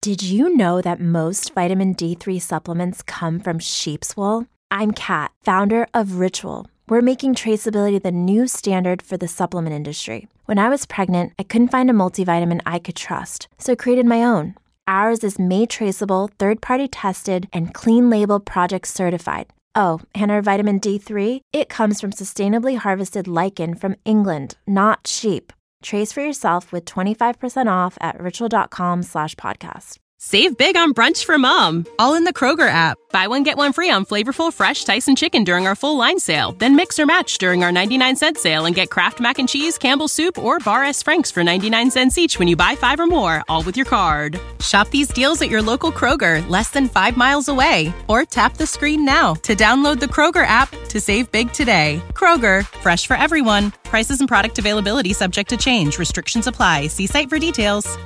Did you know that most vitamin D3 supplements come from sheep's wool? I'm Kat, founder of Ritual. We're making traceability the new standard for the supplement industry. When I was pregnant, I couldn't find a multivitamin I could trust, so I created my own. Ours is made traceable, third-party tested, and clean label project certified. Oh, and our vitamin D3, it comes from sustainably harvested lichen from England, not sheep. Trace for yourself with 25% off at ritual.com/podcast. Save big on brunch for mom, all in the Kroger app. Buy one, get one free on flavorful fresh Tyson chicken during our full line sale. Then mix or match during our 99-cent sale and get Kraft Mac and Cheese, Campbell's Soup, or Bar S. Frank's for 99 cents each when you buy 5 or more, all with your card. Shop these deals at your local Kroger, less than 5 miles away. Or tap the screen now to download the Kroger app to save big today. Kroger, fresh for everyone. Prices and product availability subject to change. Restrictions apply. See site for details.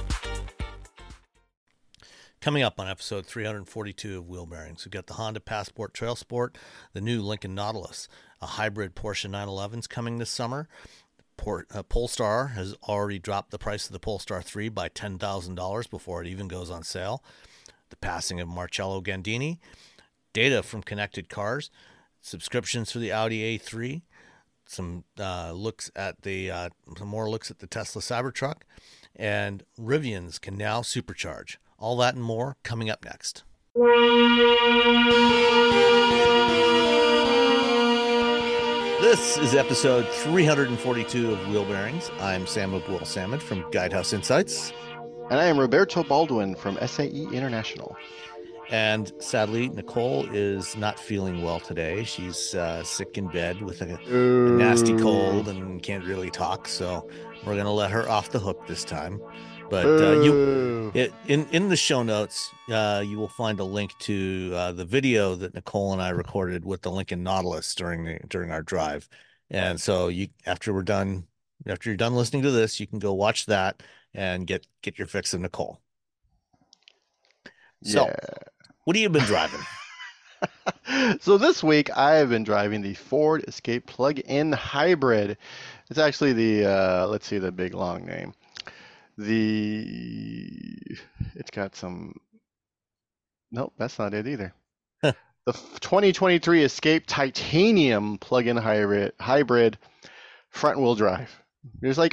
Coming up on episode 342 of Wheel Bearings, we've got the Honda Passport Trail Sport, the new Lincoln Nautilus, a hybrid Porsche 911's coming this summer. Polestar has already dropped the price of the Polestar 3 by $10,000 before it even goes on sale. The passing of Marcello Gandini, data from connected cars, subscriptions for the Audi A3, some more looks at the Tesla Cybertruck, and Rivians can now supercharge. All that and more coming up next. This is episode 342 of Wheel Bearings. I'm Sam Abuel-Samad from Guidehouse Insights. And I am Roberto Baldwin from SAE International. And sadly, Nicole is not feeling well today. She's sick in bed with a nasty cold and can't really talk. So we're going to let her off the hook this time. But in the show notes, you will find a link to the video that Nicole and I recorded with the Lincoln Nautilus during our drive. And so after you're done listening to this, you can go watch that and get your fix of Nicole. So, what have you been driving? So this week I have been driving the Ford Escape plug-in hybrid. It's actually the big long name. It's got some, nope, that's not it either. The 2023 Escape Titanium plug-in hybrid front-wheel drive. You're just like,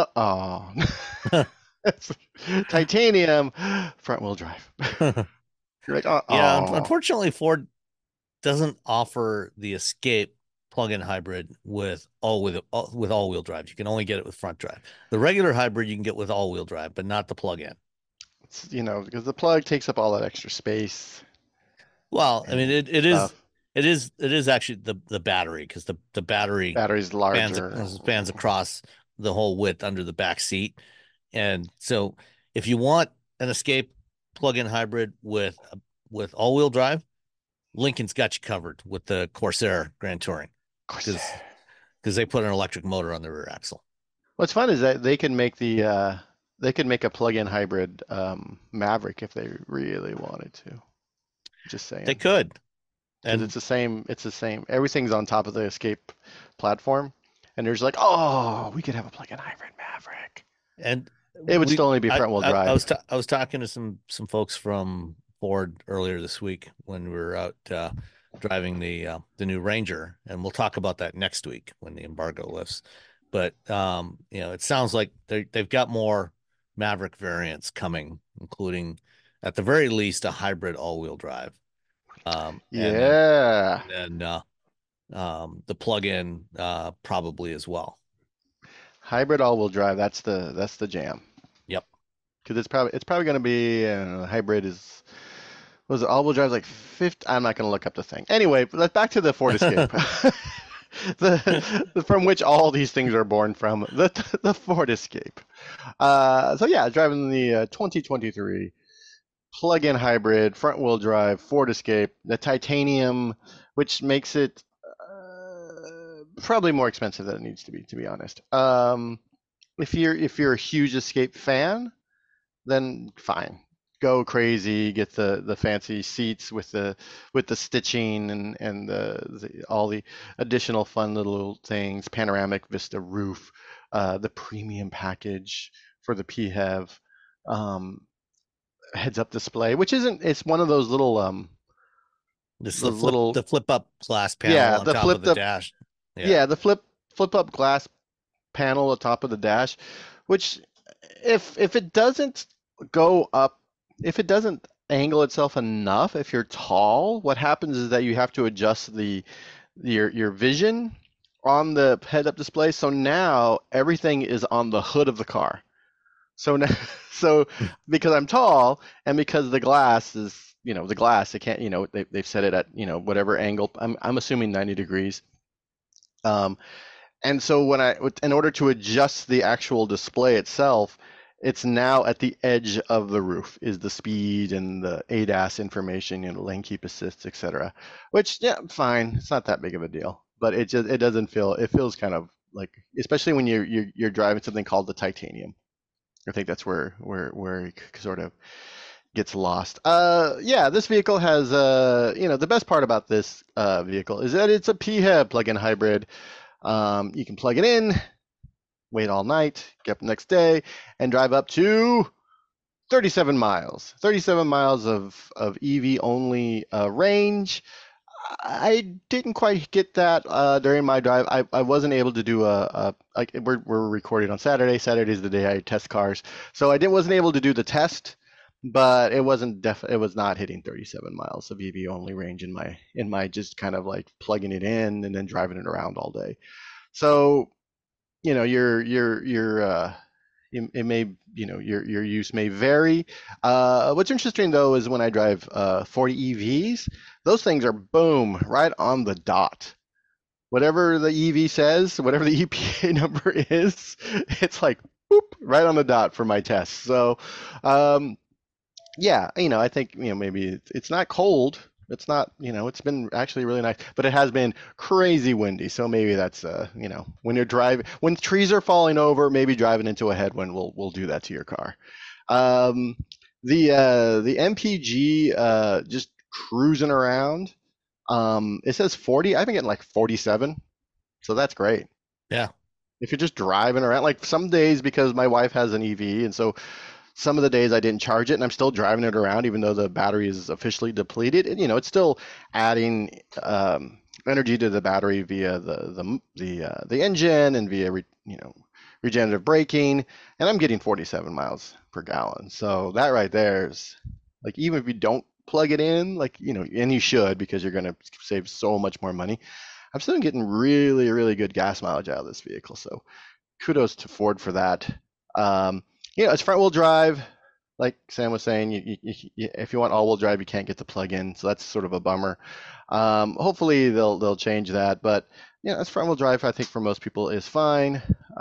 it's Titanium front-wheel drive. You're like, Yeah, unfortunately, Ford doesn't offer the Escape plug-in hybrid with all-wheel drive. You can only get it with front drive. The regular hybrid you can get with all-wheel drive, but not the plug-in. It's, because the plug takes up all that extra space. Well, I mean, it is actually the battery, because the battery's larger, spans across the whole width under the back seat. And so if you want an Escape plug-in hybrid with all-wheel drive, Lincoln's got you covered with the Corsair Grand Touring. Because they put an electric motor on the rear axle. What's fun is that they can make a plug-in hybrid Maverick if they really wanted to. Just saying. They could. And it's the same. Everything's on top of the Escape platform, and there's like, we could have a plug-in hybrid Maverick. And it would still only be front-wheel drive. I was talking to some folks from Ford earlier this week when we were out driving the new Ranger, and we'll talk about that next week when the embargo lifts. But it sounds like they've got more Maverick variants coming, including at the very least a hybrid all-wheel drive. And the plug-in probably as well. Hybrid all-wheel drive, that's the jam. Yep. Because it's probably going to be hybrid is. Was it all-wheel drive like 50? I'm not going to look up the thing. Anyway, back to the Ford Escape, from which all these things are born from, the Ford Escape. Driving the 2023 plug-in hybrid front-wheel drive Ford Escape, the Titanium, which makes it probably more expensive than it needs to be honest. If you're a huge Escape fan, then fine. Go crazy, get the fancy seats with the stitching and all the additional fun little things, panoramic vista roof, the premium package for the PHEV. heads-up display, which isn't. It's one of those little This is the little the flip up glass panel yeah on the top of flipped the up dash. Yeah. yeah the flip up glass panel atop of the dash, which if it doesn't go up, if it doesn't angle itself enough, if you're tall, what happens is that you have to adjust your vision on the head-up display. So now everything is on the hood of the car. So now, so because I'm tall and because the glass is, the glass, it can't, they've set it at, whatever angle. I'm assuming 90 degrees. And so in order to adjust the actual display itself, it's now at the edge of the roof is the speed and the ADAS information, lane keep assist, etc. Which, yeah, fine, it's not that big of a deal, but it doesn't feel, it feels kind of like, especially when you're driving something called the Titanium. I think that's where it sort of gets lost. Yeah, this vehicle has, the best part about this vehicle is that it's a PHEV plug-in hybrid. You can plug it in, wait all night, get up the next day, and drive up to 37 miles. 37 miles of EV only range. I didn't quite get that during my drive. I wasn't able to do like we're recording on Saturday. Saturday's the day I test cars, so wasn't able to do the test. But it was not hitting 37 miles of EV only range in my just kind of like plugging it in and then driving it around all day. So, your use may vary. What's interesting though is when I drive 40 EVs, those things are boom right on the dot. Whatever the EV says, whatever the EPA number is, it's like boop right on the dot for my tests. So, yeah, I think maybe it's not cold. It's not, it's been actually really nice, but it has been crazy windy. So maybe that's, when you're driving, when trees are falling over, maybe driving into a headwind will do that to your car. The MPG just cruising around. It says 40. I've been getting like 47, so that's great. Yeah. If you're just driving around, like some days because my wife has an EV, and so some of the days I didn't charge it and I'm still driving it around even though the battery is officially depleted. And, it's still adding energy to the battery via the engine and via regenerative braking. And I'm getting 47 miles per gallon. So that right there is like, even if you don't plug it in, like, and you should because you're going to save so much more money. I'm still getting really, really good gas mileage out of this vehicle. So kudos to Ford for that. It's front-wheel drive. Like Sam was saying, if you want all-wheel drive, you can't get the plug-in, so that's sort of a bummer. Hopefully they'll change that, but it's front-wheel drive. I think for most people is fine.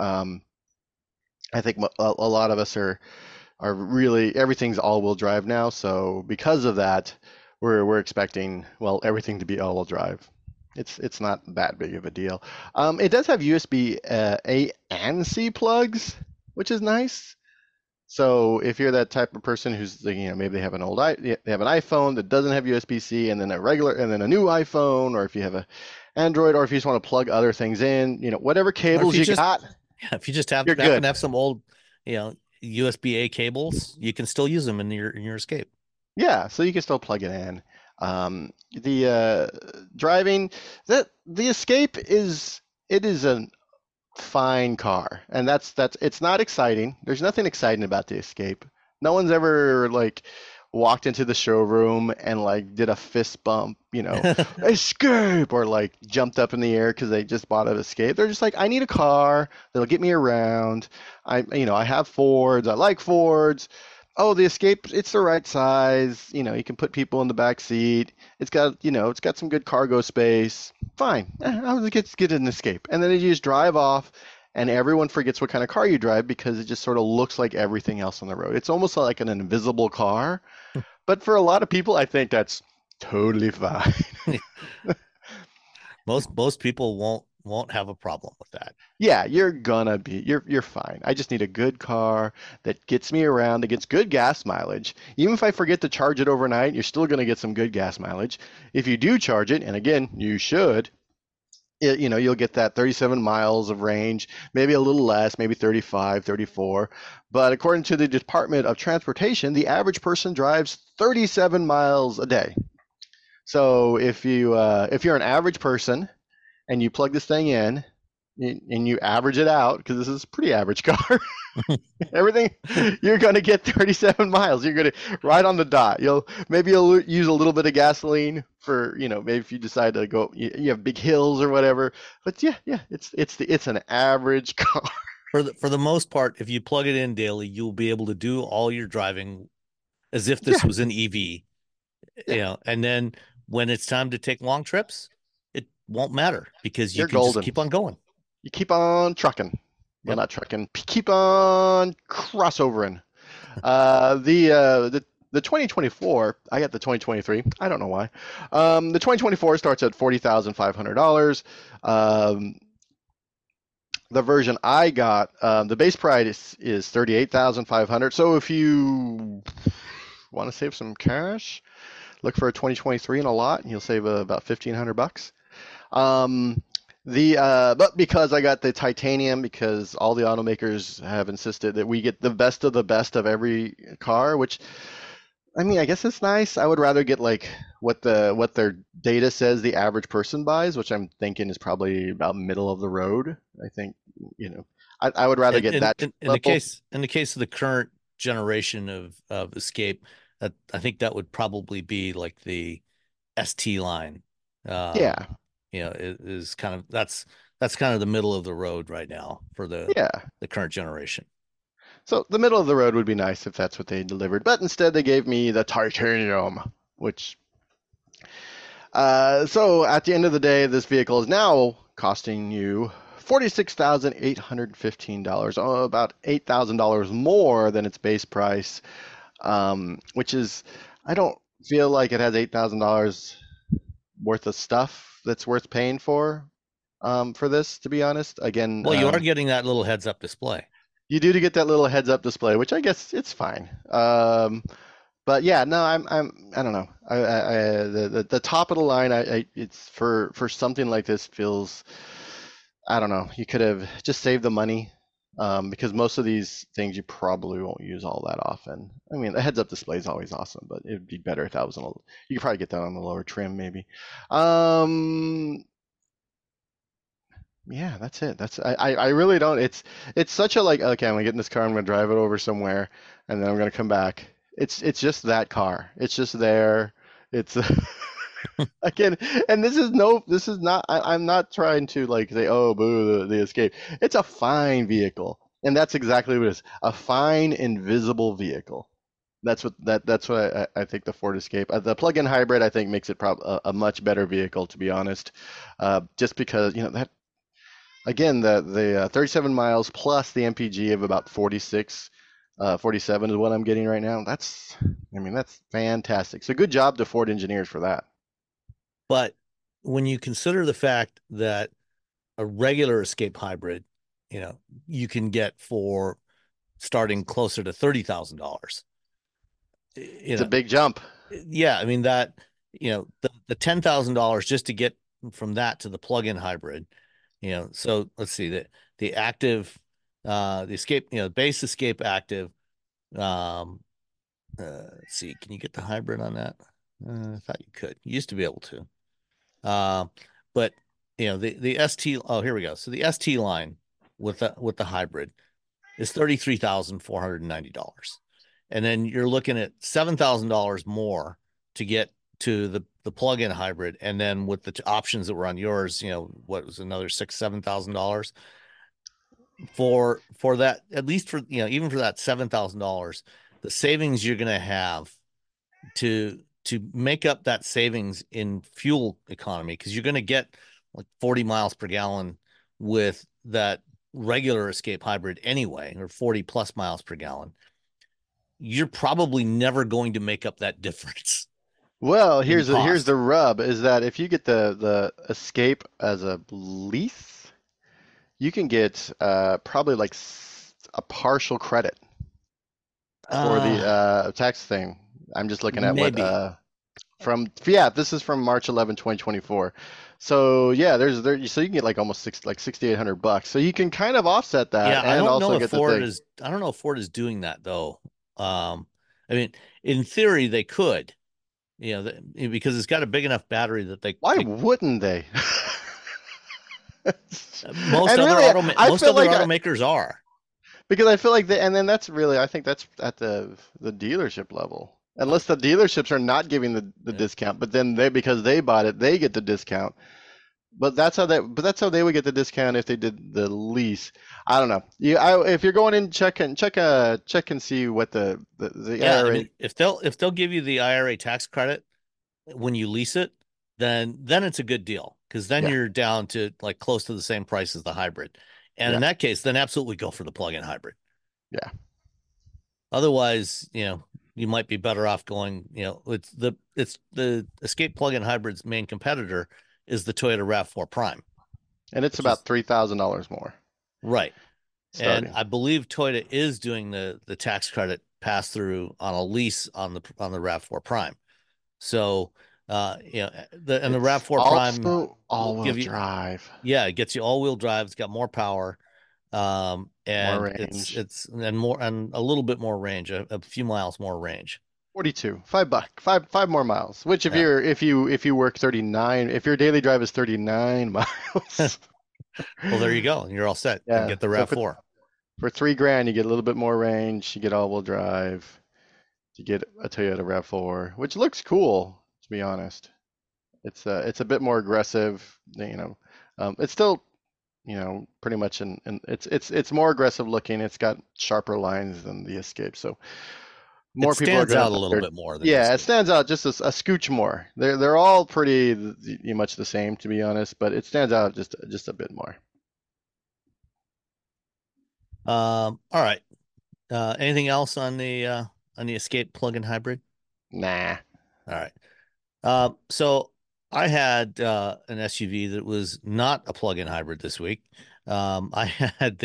I think a lot of us are really, everything's all-wheel drive now, so because of that, we're expecting everything to be all-wheel drive. It's not that big of a deal. It does have USB A and C plugs, which is nice. So if you're that type of person who's maybe they have an iPhone that doesn't have USB-C and then a new iPhone, or if you have a Android, or if you just want to plug other things in, whatever cables you got. Yeah, if you just happen to have some old, USB-A cables, you can still use them in your Escape. Yeah, so you can still plug it in. The driving, the Escape is a fine car, and that's it's not exciting. There's nothing exciting about the Escape. No one's ever like walked into the showroom and like did a fist bump, Escape, or like jumped up in the air because they just bought an Escape. They're just like, I need a car that'll get me around. I have Fords. I like Fords. Oh, the Escape, it's the right size. You can put people in the back seat. It's got some good cargo space. Fine. I'll get an Escape. And then you just drive off, and everyone forgets what kind of car you drive because it just sort of looks like everything else on the road. It's almost like an invisible car. But for a lot of people, I think that's totally fine. Most people won't have a problem with that. Yeah, you're fine. I just need a good car that gets me around, that gets good gas mileage. Even if I forget to charge it overnight, you're still going to get some good gas mileage. If you do charge it, and again, you should, you'll get that 37 miles of range, maybe a little less, maybe 35, 34. But according to the Department of Transportation, the average person drives 37 miles a day. So if you're an average person and you plug this thing in and you average it out, because this is a pretty average car, everything, you're going to get 37 miles. You're going to right on the dot. You'll use a little bit of gasoline for, maybe if you decide to go, you have big hills or whatever. But yeah, it's an average car. For the most part, if you plug it in daily, you'll be able to do all your driving as if this Yeah, was an EV, yeah, and then when it's time to take long trips, it won't matter because you you're can just golden. keep on going. You keep on trucking. Well, Yep. not trucking. Keep on crossovering. The 2024, I got the 2023. I don't know why. The 2024 starts at $40,500. The version I got, the base price is 38,500. So if you want to save some cash, look for a 2023 in a lot, and you'll save about 1,500 bucks. But because I got the titanium, because all the automakers have insisted that we get the best of every car, which I mean, I guess it's nice. I would rather get like what their data says the average person buys, which I'm thinking is probably about middle of the road. I think, I would rather And get that in the level. case of the current generation of Escape, I think that would probably be like the ST line. Um, Yeah, is kind of that's kind of the middle of the road right now for yeah. the current generation. So the middle of the road would be nice if that's what they delivered, but instead they gave me the titanium, which so at the end of the day, this vehicle is now costing you $46,815, about $8,000 more than its base price, which is, I don't feel like it has $8,000 worth of stuff that's worth paying for this, to be honest. Again, Well, you are getting that little heads up display. you do to get that little heads up display, which I guess it's fine. But yeah, no, I don't know. The top of the line, it's for something like this feels, I don't know. You could have just saved the money, because most of these things you probably won't use all that often. I mean, the heads up display is always awesome, but it'd be better if that was you could probably get that on the lower trim maybe. Um, yeah, that's it. I really don't. It's such a like, okay, I'm gonna get in this car, I'm gonna drive it over somewhere, and then I'm gonna come back. It's just that car. It's just there. It's again, and this is not. I'm not trying to like say, oh, boo, the Escape. It's a fine vehicle, and that's exactly what it is. A fine, invisible vehicle. That's what I think the Ford Escape. The plug-in hybrid, I think, makes it a much better vehicle, to be honest. Just because that. Again, the 37 miles plus the MPG of about 46, 47 is what I'm getting right now. I mean, that's fantastic. So good job to Ford engineers for that. But when you consider the fact that a regular Escape hybrid, you can get for starting closer to $30,000. It's a big jump. Yeah, I mean that, the $10,000 just to get from that to the plug-in hybrid. So let's see the active, the Escape, base Escape active. Um, let's see, can you get the hybrid on that? I thought you could. You used to be able to. But the ST. Oh, here we go. So the ST line with the hybrid is $33,490, and then you're looking at $7,000 more to get to the plug-in hybrid, and then with the options that were on yours, what was another $7,000 for that, at least for even for that $7,000, the savings you're going to have to make up that savings in fuel economy, because you're going to get like 40 miles per gallon with that regular Escape hybrid anyway, or 40 plus miles per gallon. You're probably never going to make up that difference Well, in here's cost. the rub is that if you get the Escape as a lease, you can get probably like a partial credit for the Uh, tax thing. I'm just looking at what maybe. This is from March 11, 2024. So yeah, so you can get like almost like $6,800. So you can kind of offset that Yeah, I and don't know also if get the Ford thing. is. I don't know if Ford is doing that though. I mean, in theory, they could. Because it's got a big enough battery that Why wouldn't they? most And other really, I most feel other like automakers are. because I feel like and then I think that's at the dealership level. Unless the dealerships are not giving the Yeah. discount, but then because they bought it, they get the discount. But that's how they would get the discount if they did the lease. I don't know. If you're going in, check and see what the Yeah, I IRA. mean, if they'll give you the IRA tax credit when you lease it, then it's a good deal because then Yeah, you're down to like close to the same price as the hybrid. And in yeah, that case, then absolutely go for the plug-in hybrid. yeah. Otherwise, you might be better off going, it's the Escape plug-in hybrid's main competitor is the Toyota RAV4 Prime, And it's which is about $3,000 more right. And starting. I believe Toyota is doing the tax credit pass through on a lease on the RAV4 Prime. So, the It's RAV4 Prime also will all-wheel give you, drive, yeah, it gets you all-wheel drive. It's got more power, more and range. it's and more and a little bit more range, a few miles more range. 42, $5, five more miles. Which Yeah. if you work 39, if your daily drive is 39 miles, Well, there you go. You're all set. Then yeah. get the So RAV4. for 3 grand, you get a little bit more range. You get all-wheel drive. You get a Toyota RAV4, which looks cool, to be honest. It's a bit more aggressive, it's still, pretty much it's more aggressive looking. It's got sharper lines than the Escape, so It more people are stands gonna out a buy little their. bit more than the Yeah, it Escape. stands out just a scooch more. They're all pretty much the same, to be honest, but it stands out just a bit more. All right. Anything else on the Escape plug-in hybrid? Nah. All right. So I had an SUV that was not a plug-in hybrid this week. I had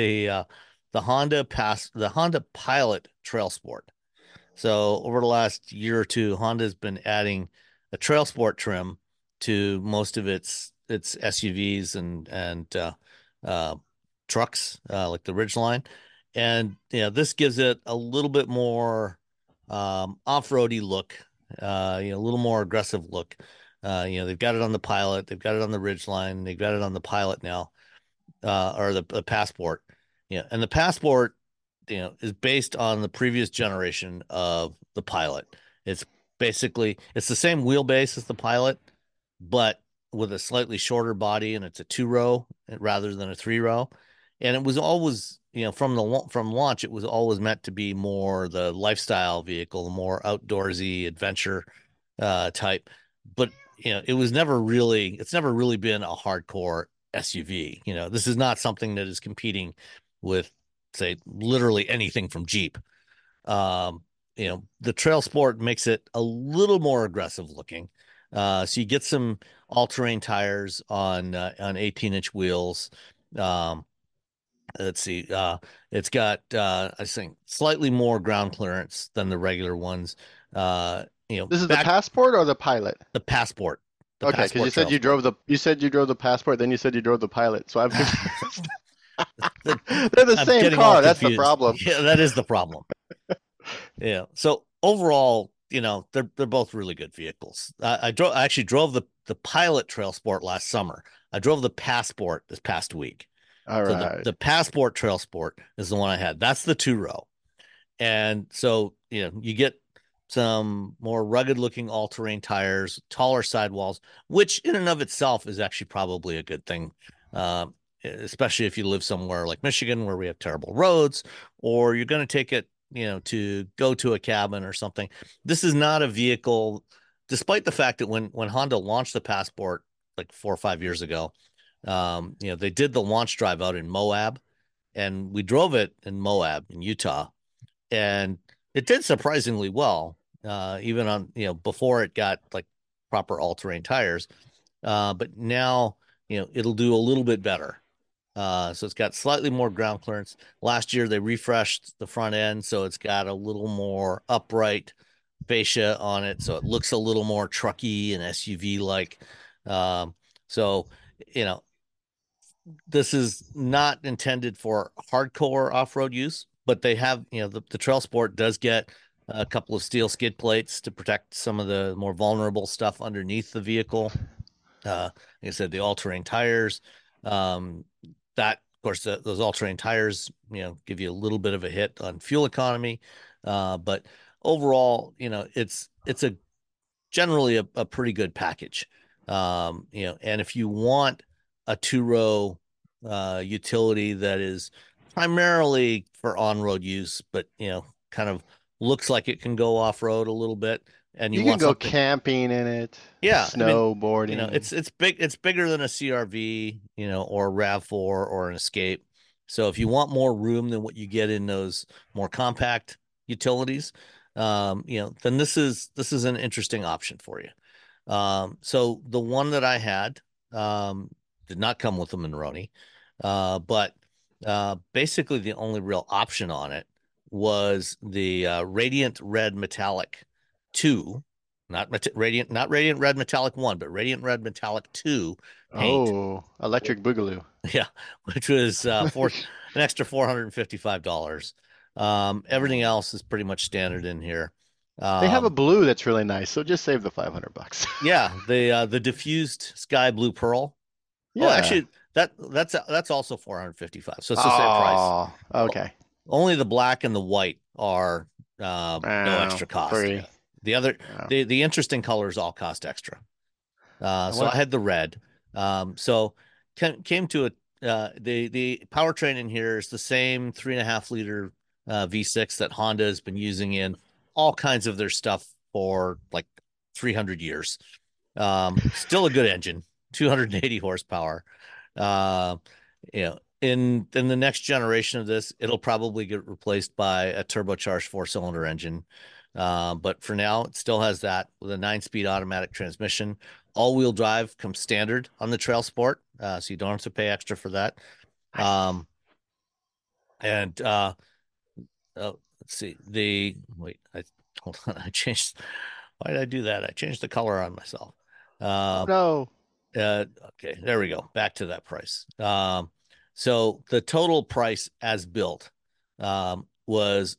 the Honda Pilot Trail Sport. So over the last year or two, Honda's been adding a Trail Sport trim to most of its SUVs and uh, trucks, like the Ridgeline, and this gives it a little bit more off-roady look, a little more aggressive look. They've got it on the Pilot, they've got it on the Ridgeline, they've got it on the Pilot now, or the Passport. And the Passport, is based on the previous generation of the Pilot. It's it's the same wheelbase as the Pilot, but with a slightly shorter body, and it's a two-row rather than a three-row. And it was always, from launch, it was always meant to be more the lifestyle vehicle, the more outdoorsy adventure type. But it's never really been a hardcore SUV. This is not something that is competing with, say, literally anything from Jeep. The Trail Sport makes it a little more aggressive looking. So you get some all-terrain tires on 18-inch wheels. Um, let's see. It's got I think slightly more ground clearance than the regular ones. This is the Back Passport or the Pilot? the Passport, the Okay, because Passport Trail Sport. you said you drove the Passport, then you said you drove the Pilot, so I'm confused. The- They're the I'm same getting all car. That's the confused. problem. Yeah, that is the problem. Yeah. So overall, they're both really good vehicles. I actually drove the Pilot Trail Sport last summer. I drove the Passport this past week. All So right. the Passport Trail Sport is the one I had. That's the two row. And so, you get some more rugged looking all-terrain tires, taller sidewalls, which in and of itself is actually probably a good thing. Especially if you live somewhere like Michigan where we have terrible roads, or you're going to take it, to go to a cabin or something. This is not a vehicle, despite the fact that when Honda launched the Passport like 4 or 5 years ago, they did the launch drive out in Moab, and we drove it in Moab in Utah, and it did surprisingly well, even on, before it got like proper all-terrain tires. But now, it'll do a little bit better. So it's got slightly more ground clearance. Last year they refreshed the front end, so it's got a little more upright, fascia on it, so it looks a little more trucky and SUV like. Um, so you know, this is not intended for hardcore off-road use, but they have, the Trail Sport does get a couple of steel skid plates to protect some of the more vulnerable stuff underneath the vehicle. Like I said, the all-terrain tires, that of course those all-terrain tires, give you a little bit of a hit on fuel economy, but overall, it's a generally a pretty good package. And if you want a two-row utility that is primarily for on-road use, but kind of looks like it can go off-road a little bit, and you You can want go something, camping in it, yeah, I mean, snowboarding. it's big, it's bigger than a CRV, or a RAV4 or an Escape. So if you want more room than what you get in those more compact utilities, then this is an interesting option for you. So the one that I had did not come with a Monroney, but basically the only real option on it was the Radiant Red Metallic 2, not Radiant Red Metallic 1, but Radiant Red Metallic 2 paint. Oh, electric boogaloo. Yeah, which was an extra $455. Everything else is pretty much standard in here. They have a Um, blue that's really nice, so just save the $500. Yeah, the diffused sky blue pearl. Oh, Yeah. actually, that's also 455. So it's the same price. Oh, O- okay. Only the black and the white are no Oh, extra cost. free. Yeah. The other Oh. the interesting colors all cost extra. I So I want. had the red. So came to a the powertrain in here is the same 3.5 liter V6 that Honda has been using in all kinds of their stuff for like 300 years. Still a good engine, 280 horsepower. Uh, in the next generation of this, it'll probably get replaced by a turbocharged 4-cylinder engine. But for now, it still has that with a 9-speed automatic transmission. All-wheel drive comes standard on the Trail Sport, so you don't have to pay extra for that. Nice. And let's see. Hold on. I changed. Why did I do that? I changed the color on myself. Oh Uh, no. okay, there we go. Back to that price. So the total price as built was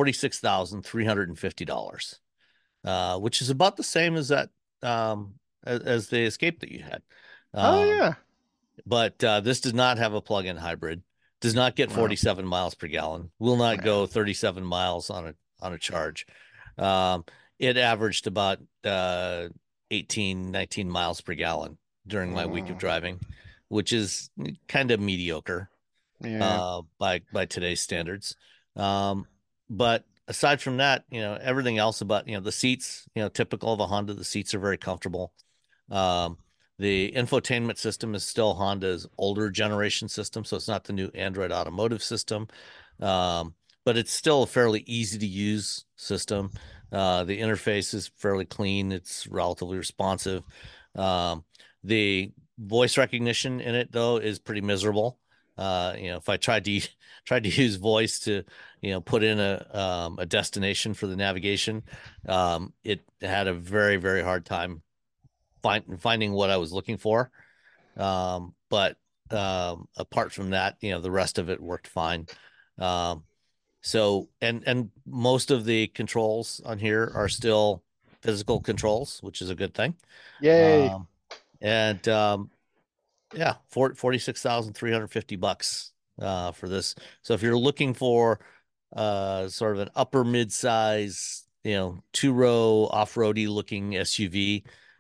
$46,350, which is about the same as that as the Escape that you had. Oh Um, yeah. but this does not have a plug-in hybrid. Does not get Well, 47 miles per gallon. Will not yeah. go 37 miles on a charge. Um, it averaged about 18, 19 miles per gallon during my week of Mm, driving, which is kind of mediocre yeah. by today's standards. Um, but aside from that, everything else about, the seats, typical of a Honda, the seats are very comfortable. Um, the infotainment system is still Honda's older generation system, so it's not the new Android Automotive system. Um, but it's still a fairly easy to use system. The interface is fairly clean. It's relatively responsive. The voice recognition in it, though, is pretty miserable. If I tried to use voice to, put in a destination for the navigation, it had a very, very hard time finding what I was looking for. But apart from that, the rest of it worked fine. Um, so and most of the controls on here are still physical controls, which is a good thing. Yay. Um, and yeah, $46,350 for this. So if you're looking for sort of an upper mid-size, two-row off-roady looking SUV,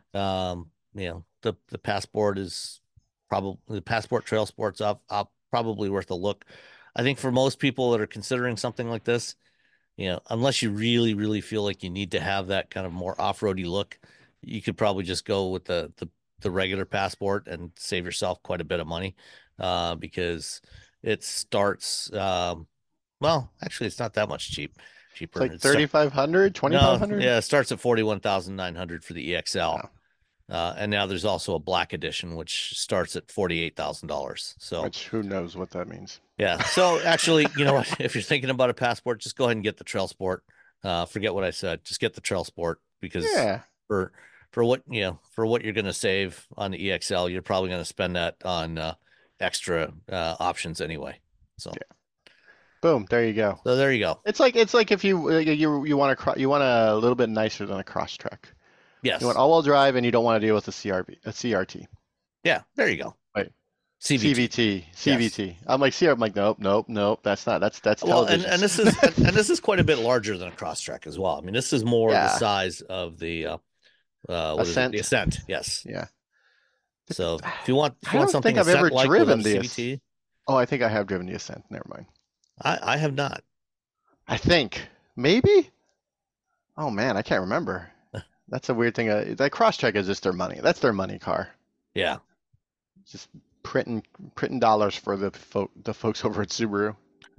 the Passport is probably the Passport Trail Sport's up probably worth a look. I think for most people that are considering something like this, unless you really, really feel like you need to have that kind of more off-roady look, you could probably just go with the regular Passport and save yourself quite a bit of money, because it starts, well, actually, it's not that much It's cheaper. like 3,500, No, 2,500. yeah, it starts at 41,900 for the EXL. Oh, And now there's also a black edition, which starts at $48,000. So which who knows what that means. yeah. So actually, you know what? If you're thinking about a Passport, just go ahead and get the Trail Sport. Forget what I said. Just get the Trail Sport because Yeah. for for what you're going to save on the EXL, you're probably going to spend that on extra options anyway. So Boom. There you go. so there you go. It's like if you want a little bit nicer than a Crosstrek. Yes. You want all-wheel drive and you don't want to deal with a CRT. Yeah. There you go. Right. CVT. CVT. Yes. I'm like, nope. That's not. That's Well, television. and this is quite a bit larger than a Crosstrek as well. I mean, this is more the Yeah. size of the what is it? Ascent. The Ascent. Yes. Yeah. So if you want I don't something think I've ever Ascent-like driven without a the CVT, Oh, I think I have driven the Ascent. Never mind. I have not. I think maybe. Oh man, I can't remember. That's a weird thing. That Crosstrek is just their money. That's their money car. Yeah. Just printing dollars for the folks over at Subaru.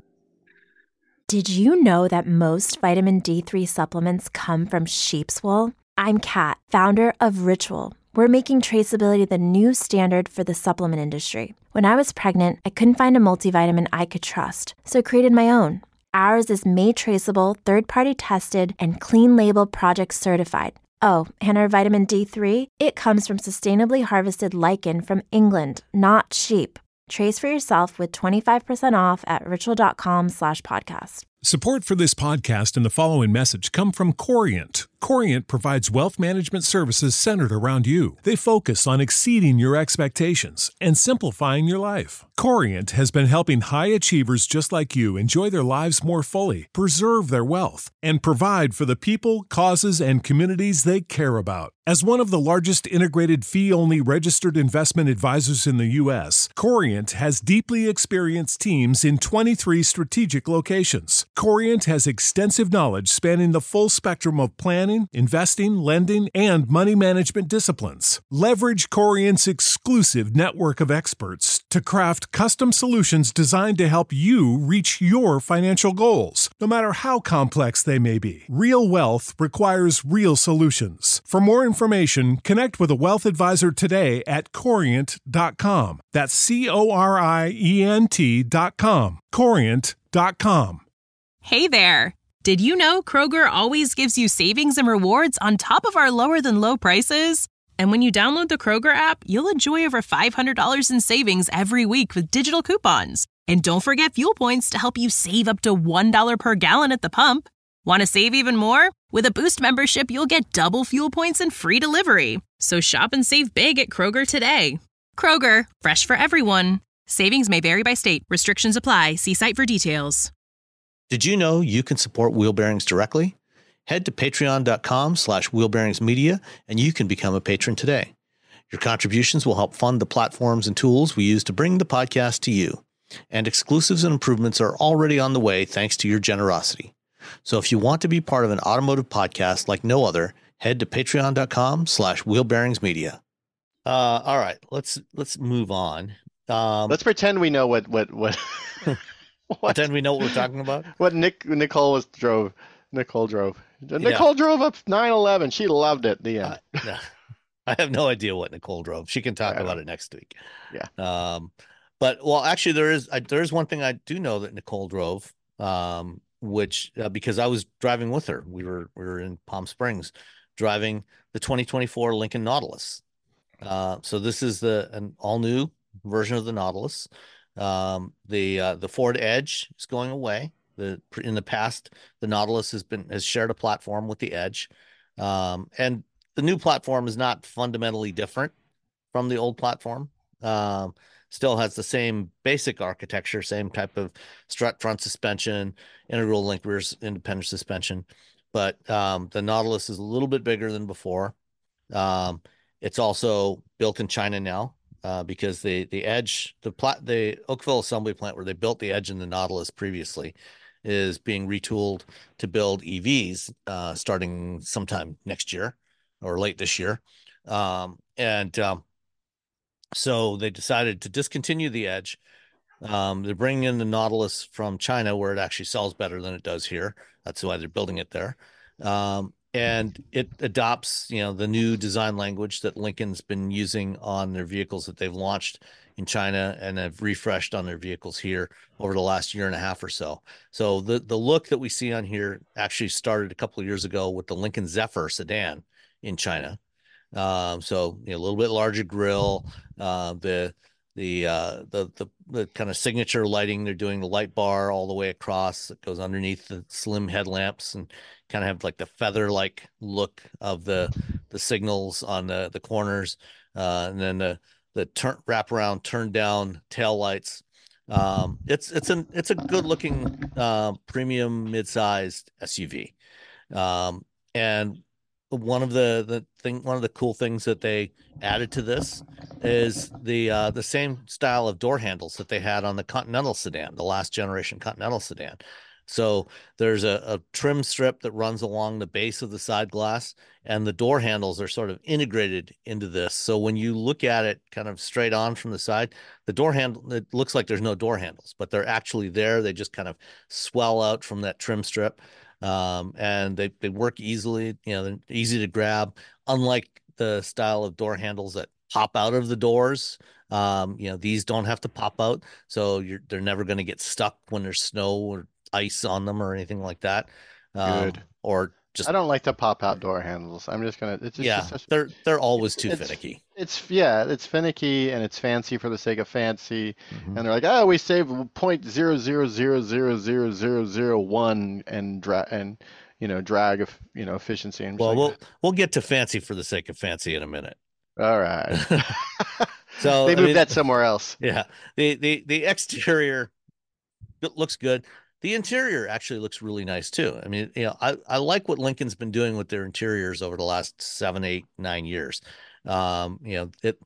Did you know that most vitamin D3 supplements come from sheep's wool? I'm Kat, founder of Ritual. We're making traceability the new standard for the supplement industry. When I was pregnant, I couldn't find a multivitamin I could trust, so I created my own. Ours is made traceable, third-party tested, and clean label project certified. Oh, and our vitamin D3? It comes from sustainably harvested lichen from England, not sheep. Trace for yourself with 25% off at ritual.com/podcast. Support for this podcast and the following message come from Corient. Corient provides wealth management services centered around you. They focus on exceeding your expectations and simplifying your life. Corient has been helping high achievers just like you enjoy their lives more fully, preserve their wealth, and provide for the people, causes, and communities they care about. As one of the largest integrated fee-only registered investment advisors in the U.S., Corient has deeply experienced teams in 23 strategic locations. Corient has extensive knowledge spanning the full spectrum of planning, investing, lending, and money management disciplines. Leverage Corient's exclusive network of experts to craft custom solutions designed to help you reach your financial goals, no matter how complex they may be. Real wealth requires real solutions. For more information, connect with a wealth advisor today at Corient.com. That's Corient.com. Corient.com. Hey there! Did you know Kroger always gives you savings and rewards on top of our lower than low prices? And when you download the Kroger app, you'll enjoy over $500 in savings every week with digital coupons. And don't forget fuel points to help you save up to $1 per gallon at the pump. Want to save even more? With a Boost membership, you'll get double fuel points and free delivery. So shop and save big at Kroger today. Kroger, fresh for everyone. Savings may vary by state. Restrictions apply. See site for details. Did you know you can support Wheel Bearings directly? Head to patreon.com/wheelbearingsmedia and you can become a patron today. Your contributions will help fund the platforms and tools we use to bring the podcast to you. And exclusives and improvements are already on the way thanks to your generosity. So if you want to be part of an automotive podcast like no other, head to patreon.com/wheelbearingsmedia. All right, let's move on. Let's pretend we know what Pretend we know what we're talking about. what Nicole drove. Nicole drove up 911. She loved it. The end. No, I have no idea what Nicole drove. She can talk about it next week. Yeah. But well, actually, there is one thing I do know that Nicole drove, which because I was driving with her. We were in Palm Springs, driving the 2024 Lincoln Nautilus. So this is an all new version of the Nautilus. The Ford Edge is going away. In the past, the Nautilus has shared a platform with the Edge, and the new platform is not fundamentally different from the old platform. Still has the same basic architecture, same type of strut front suspension, integral link rear independent suspension, but the Nautilus is a little bit bigger than before. It's also built in China now. Because the Edge, the Oakville assembly plant where they built the Edge and the Nautilus previously is being retooled to build EVs starting sometime next year or late this year. So they decided to discontinue the Edge. They're bringing in the Nautilus from China where it actually sells better than it does here. That's why they're building it there. and it adopts, the new design language that Lincoln's been using on their vehicles that they've launched in China and have refreshed on their vehicles here over the last year and a half or so. So the look that we see on here actually started a couple of years ago with the Lincoln Zephyr sedan in China. So a little bit larger grille, the kind of signature lighting. They're doing the light bar all the way across that goes underneath the slim headlamps, and kind of have like the feather-like look of the signals on the corners, and then the wraparound turn down tail lights. It's a good looking premium mid-sized SUV. And one of the cool things that they added to this is the same style of door handles that they had on the Continental sedan, the last generation Continental sedan. So there's a trim strip that runs along the base of the side glass, and the door handles are sort of integrated into this. So when you look at it kind of straight on from the side, the door handle, it looks like there's no door handles, but they're actually there. They just kind of swell out from that trim strip. And they work easily, they're easy to grab, unlike the style of door handles that pop out of the doors. These don't have to pop out, so they're never going to get stuck when there's snow or ice on them or anything like that. Good. Or just, I don't like the pop out door handles. I'm just gonna. It's just such, they're always too finicky. It's finicky and it's fancy for the sake of fancy. And they're like, oh, we save 0.000000001 and drag of efficiency. And well, we'll get to fancy for the sake of fancy in a minute. All right. So they moved that somewhere else. Yeah. The exterior, it looks good. The interior actually looks really nice too. I mean, I like what Lincoln's been doing with their interiors over the last 7, 8, 9 years. It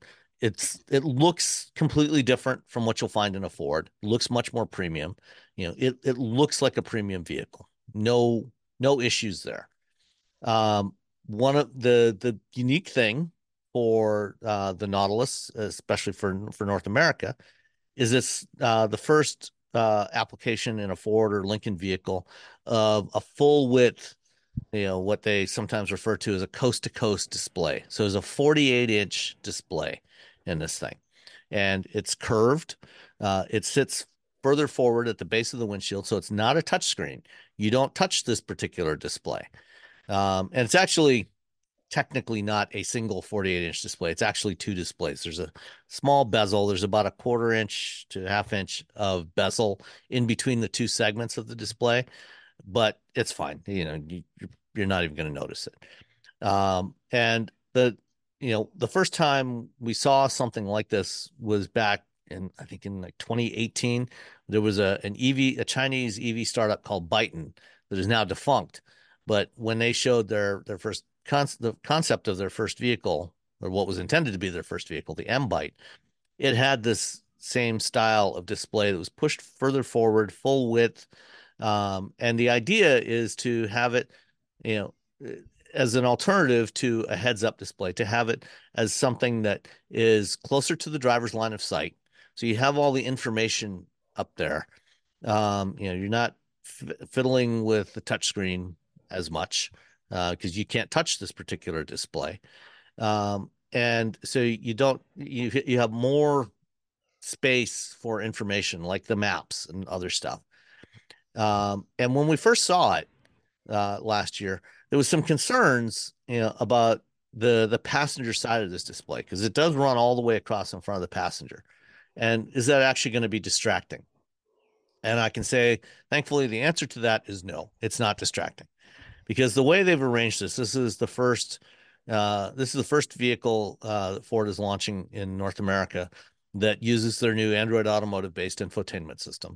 looks completely different from what you'll find in a Ford. It looks much more premium. It looks like a premium vehicle. No issues there. One of the unique thing for the Nautilus, especially for North America, is it's the first application in a Ford or Lincoln vehicle of a full width, what they sometimes refer to as a coast-to-coast display. So there's a 48-inch display in this thing, and it's curved. It sits further forward at the base of the windshield, so it's not a touchscreen. You don't touch this particular display. And it's actually technically not a single 48-inch display. It's actually two displays. There's a small bezel. There's about a 1/4 inch to 1/2 inch of bezel in between the two segments of the display, but it's fine. You're not even going to notice it. And the first time we saw something like this was back in, I think in like 2018. There was a Chinese EV startup called Byton that is now defunct. But when they showed their first the concept of their first vehicle, or what was intended to be their first vehicle, the M-Byte, it had this same style of display that was pushed further forward, full width. And the idea is to have it, as an alternative to a heads-up display, to have it as something that is closer to the driver's line of sight. So you have all the information up there. You're not fiddling with the touchscreen as much because you can't touch this particular display. And so you have more space for information like the maps and other stuff. And when we first saw it last year, there was some concerns, about the passenger side of this display, because it does run all the way across in front of the passenger. And is that actually going to be distracting? And I can say, thankfully, the answer to that is no, it's not distracting, because the way they've arranged this is the first vehicle that Ford is launching in North America that uses their new Android Automotive based infotainment system.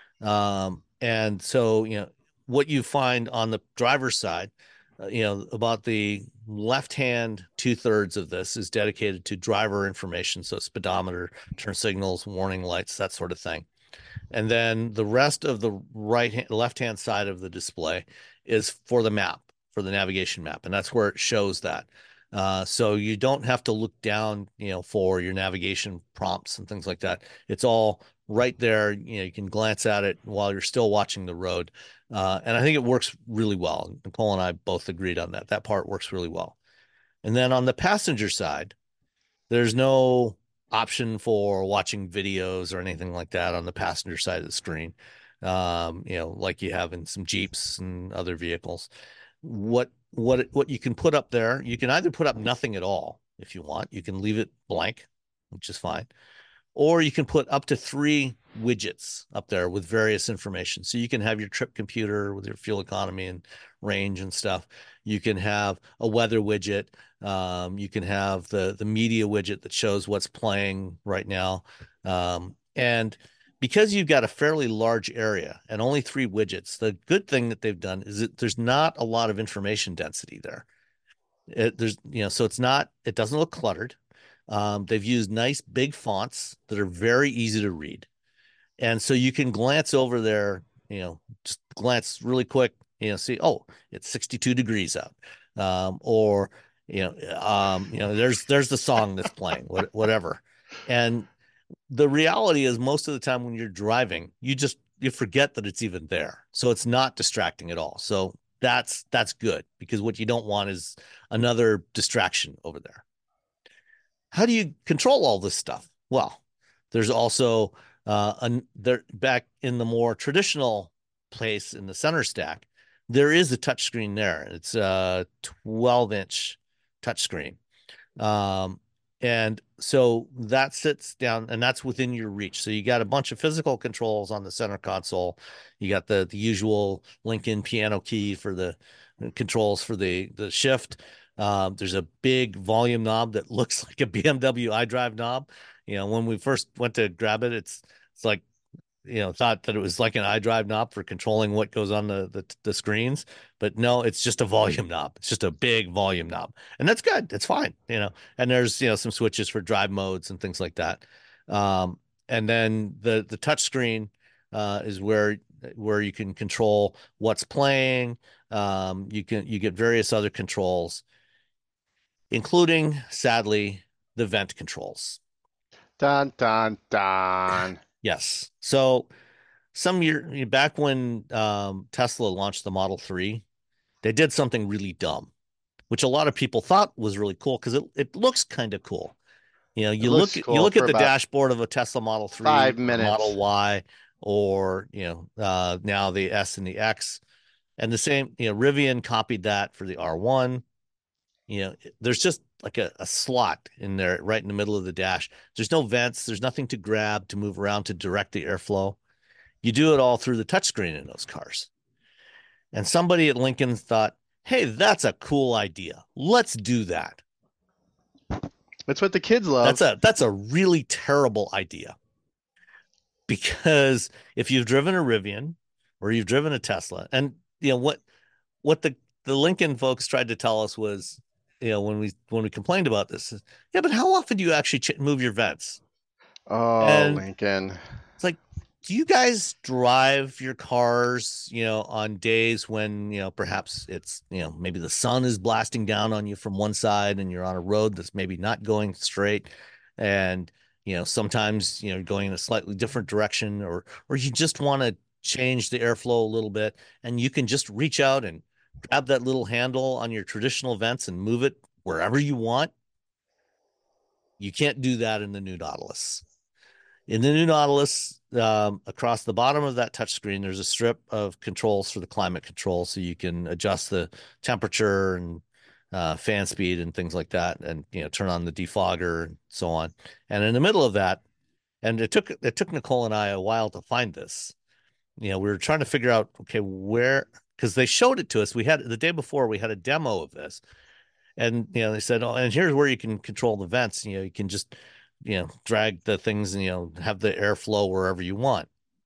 And so, what you find on the driver's side, about the left-hand 2/3 of this is dedicated to driver information. So speedometer, turn signals, warning lights, that sort of thing. And then the rest of the left-hand side of the display is for the map, for the navigation map. And that's where it shows that. So you don't have to look down, for your navigation prompts and things like that. It's all right there. You can glance at it while you're still watching the road. And I think it works really well. Nicole and I both agreed on that. That part works really well. And then on the passenger side, there's no option for watching videos or anything like that on the passenger side of the screen, like you have in some Jeeps and other vehicles. What you can put up there, you can either put up nothing at all if you want. You can leave it blank, which is fine. Or you can put up to 3 widgets up there with various information. So you can have your trip computer with your fuel economy and range and stuff. You can have a weather widget. You can have the media widget that shows what's playing right now. And because you've got a fairly large area and only 3 widgets, the good thing that they've done is that there's not a lot of information density there. So it doesn't look cluttered. They've used nice big fonts that are very easy to read. And so you can glance over there, just glance really quick, see, oh, it's 62 degrees out. There's the song that's playing, whatever. And the reality is most of the time when you're driving, you forget that it's even there. So it's not distracting at all. So that's good, because what you don't want is another distraction over there. How do you control all this stuff? Well, there's also back in the more traditional place in the center stack, there is a touchscreen there. It's a 12-inch touchscreen. And so that sits down, and that's within your reach. So you got a bunch of physical controls on the center console. You got the usual Lincoln piano key for the controls for the shift. There's a big volume knob that looks like a BMW iDrive knob. When we first went to grab it, it's like, thought that it was like an iDrive knob for controlling what goes on the screens, but no, it's just a volume knob. It's just a big volume knob, and that's good. It's fine, and there's, some switches for drive modes and things like that. And then the touch screen is where you can control what's playing. You get various other controls, including, sadly, the vent controls. Dun, dun, dun. Yes. So some year back when Tesla launched the Model 3, they did something really dumb, which a lot of people thought was really cool because it looks kind of cool. You look at the dashboard of a Tesla Model 3, 5 minutes. Model Y, or now the S and the X, and the same, Rivian copied that for the R1. There's just like a slot in there right in the middle of the dash. There's no vents. There's nothing to grab to move around to direct the airflow. You do it all through the touchscreen in those cars. And somebody at Lincoln thought, hey, that's a cool idea. Let's do that. That's what the kids love. That's a really terrible idea. Because if you've driven a Rivian or you've driven a Tesla, and what the Lincoln folks tried to tell us was, when we complained about this, yeah, but how often do you actually move your vents? Oh, and Lincoln. It's like, do you guys drive your cars, on days when, perhaps it's, maybe the sun is blasting down on you from one side and you're on a road that's maybe not going straight, and, sometimes, going in a slightly different direction, or you just want to change the airflow a little bit, and you can just reach out and grab that little handle on your traditional vents and move it wherever you want. You can't do that in the new Nautilus. In the new Nautilus, across the bottom of that touchscreen, there's a strip of controls for the climate control, so you can adjust the temperature and fan speed and things like that, and turn on the defogger and so on. And in the middle of that, and it took Nicole and I a while to find this. We were trying to figure out, okay, where, because they showed it to us. The day before, we had a demo of this, and they said, oh, and here's where you can control the vents. You can just drag the things and have the airflow wherever you want.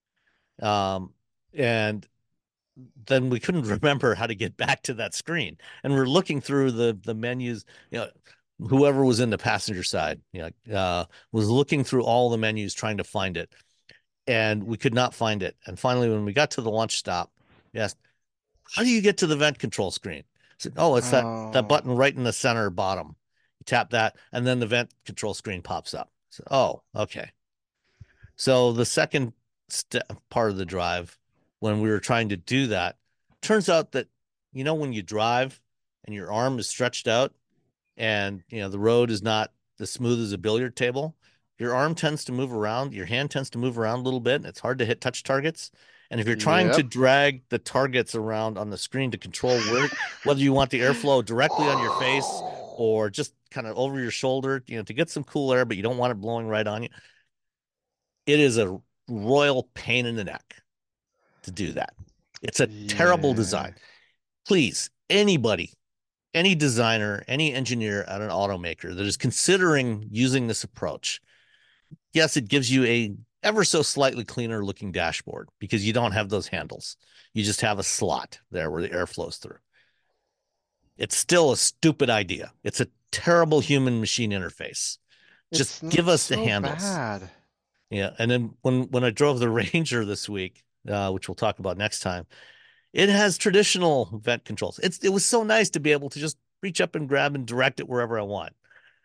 And then we couldn't remember how to get back to that screen, and we're looking through the menus. Whoever was in the passenger side, was looking through all the menus trying to find it, and we could not find it. And finally, when we got to the launch stop, we asked, how do you get to the vent control screen? It's that Oh, button right in the center bottom. You tap that, and then the vent control screen pops up. So, okay. So the second part of the drive, when we were trying to do that, turns out that, when you drive and your arm is stretched out and, the road is not as smooth as a billiard table, your arm tends to move around, your hand tends to move around a little bit, and it's hard to hit touch targets. And if you're trying to yep. drag the targets around on the screen to control whether you want the airflow directly on your face or just kind of over your shoulder, to get some cool air, but you don't want it blowing right on you, it is a royal pain in the neck to do that. It's a terrible Yeah. design. Please, anybody, any designer, any engineer at an automaker that is considering using this approach, yes, it gives you a ever so slightly cleaner looking dashboard because you don't have those handles. You just have a slot there where the air flows through. It's still a stupid idea. It's a terrible human machine interface. Just It's give not us the so handles. bad. Yeah. And then when I drove the Ranger this week, which we'll talk about next time, it has traditional vent controls. It was so nice to be able to just reach up and grab and direct it wherever I want.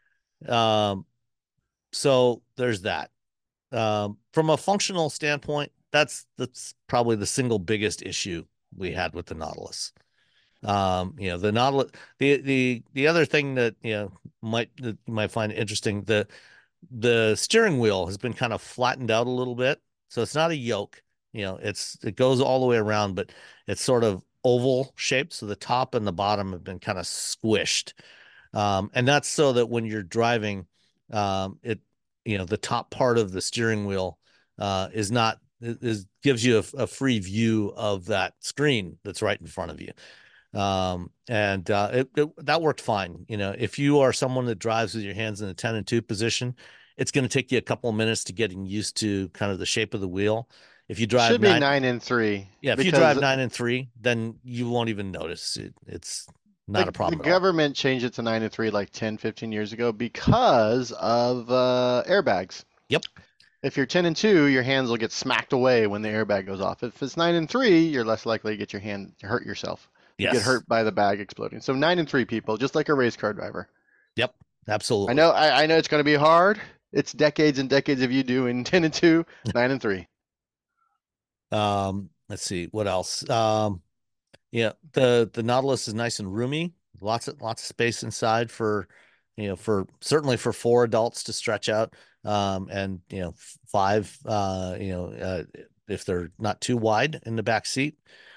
So there's that. From a functional standpoint, that's probably the single biggest issue we had with the Nautilus. The Nautilus, the other thing that that you might find interesting, the steering wheel has been kind of flattened out a little bit, so it's not a yoke. It goes all the way around, but it's sort of oval shaped, so the top and the bottom have been kind of squished, and that's so that when you're driving, it the top part of the steering wheel is not is gives you a free view of that screen that's right in front of you. And that worked fine. If you are someone that drives with your hands in the 10 and 2 position, it's going to take you a couple of minutes to getting used to kind of the shape of the wheel. If you drive Should be 9, 9 and 3 yeah, if you because drive 9 and 3, then you won't even notice it. It's not a the problem at all. government changed it to 9 and 3 like 10, 15 years ago because of airbags. Yep. If you're 10 and 2, your hands will get smacked away when the airbag goes off. If it's 9 and 3, you're less likely to get your hand to hurt yourself. You get Yes. hurt by the bag exploding. So 9 and 3 people, just like a race car driver. Yep. Absolutely. I know it's going to be hard. It's decades and decades of you doing 10 and 2, 9 and 3. Let's see what else. Yeah, the Nautilus is nice and roomy. Lots of space inside for, certainly for 4 adults to stretch out. And 5, if they're not too wide in the back seat.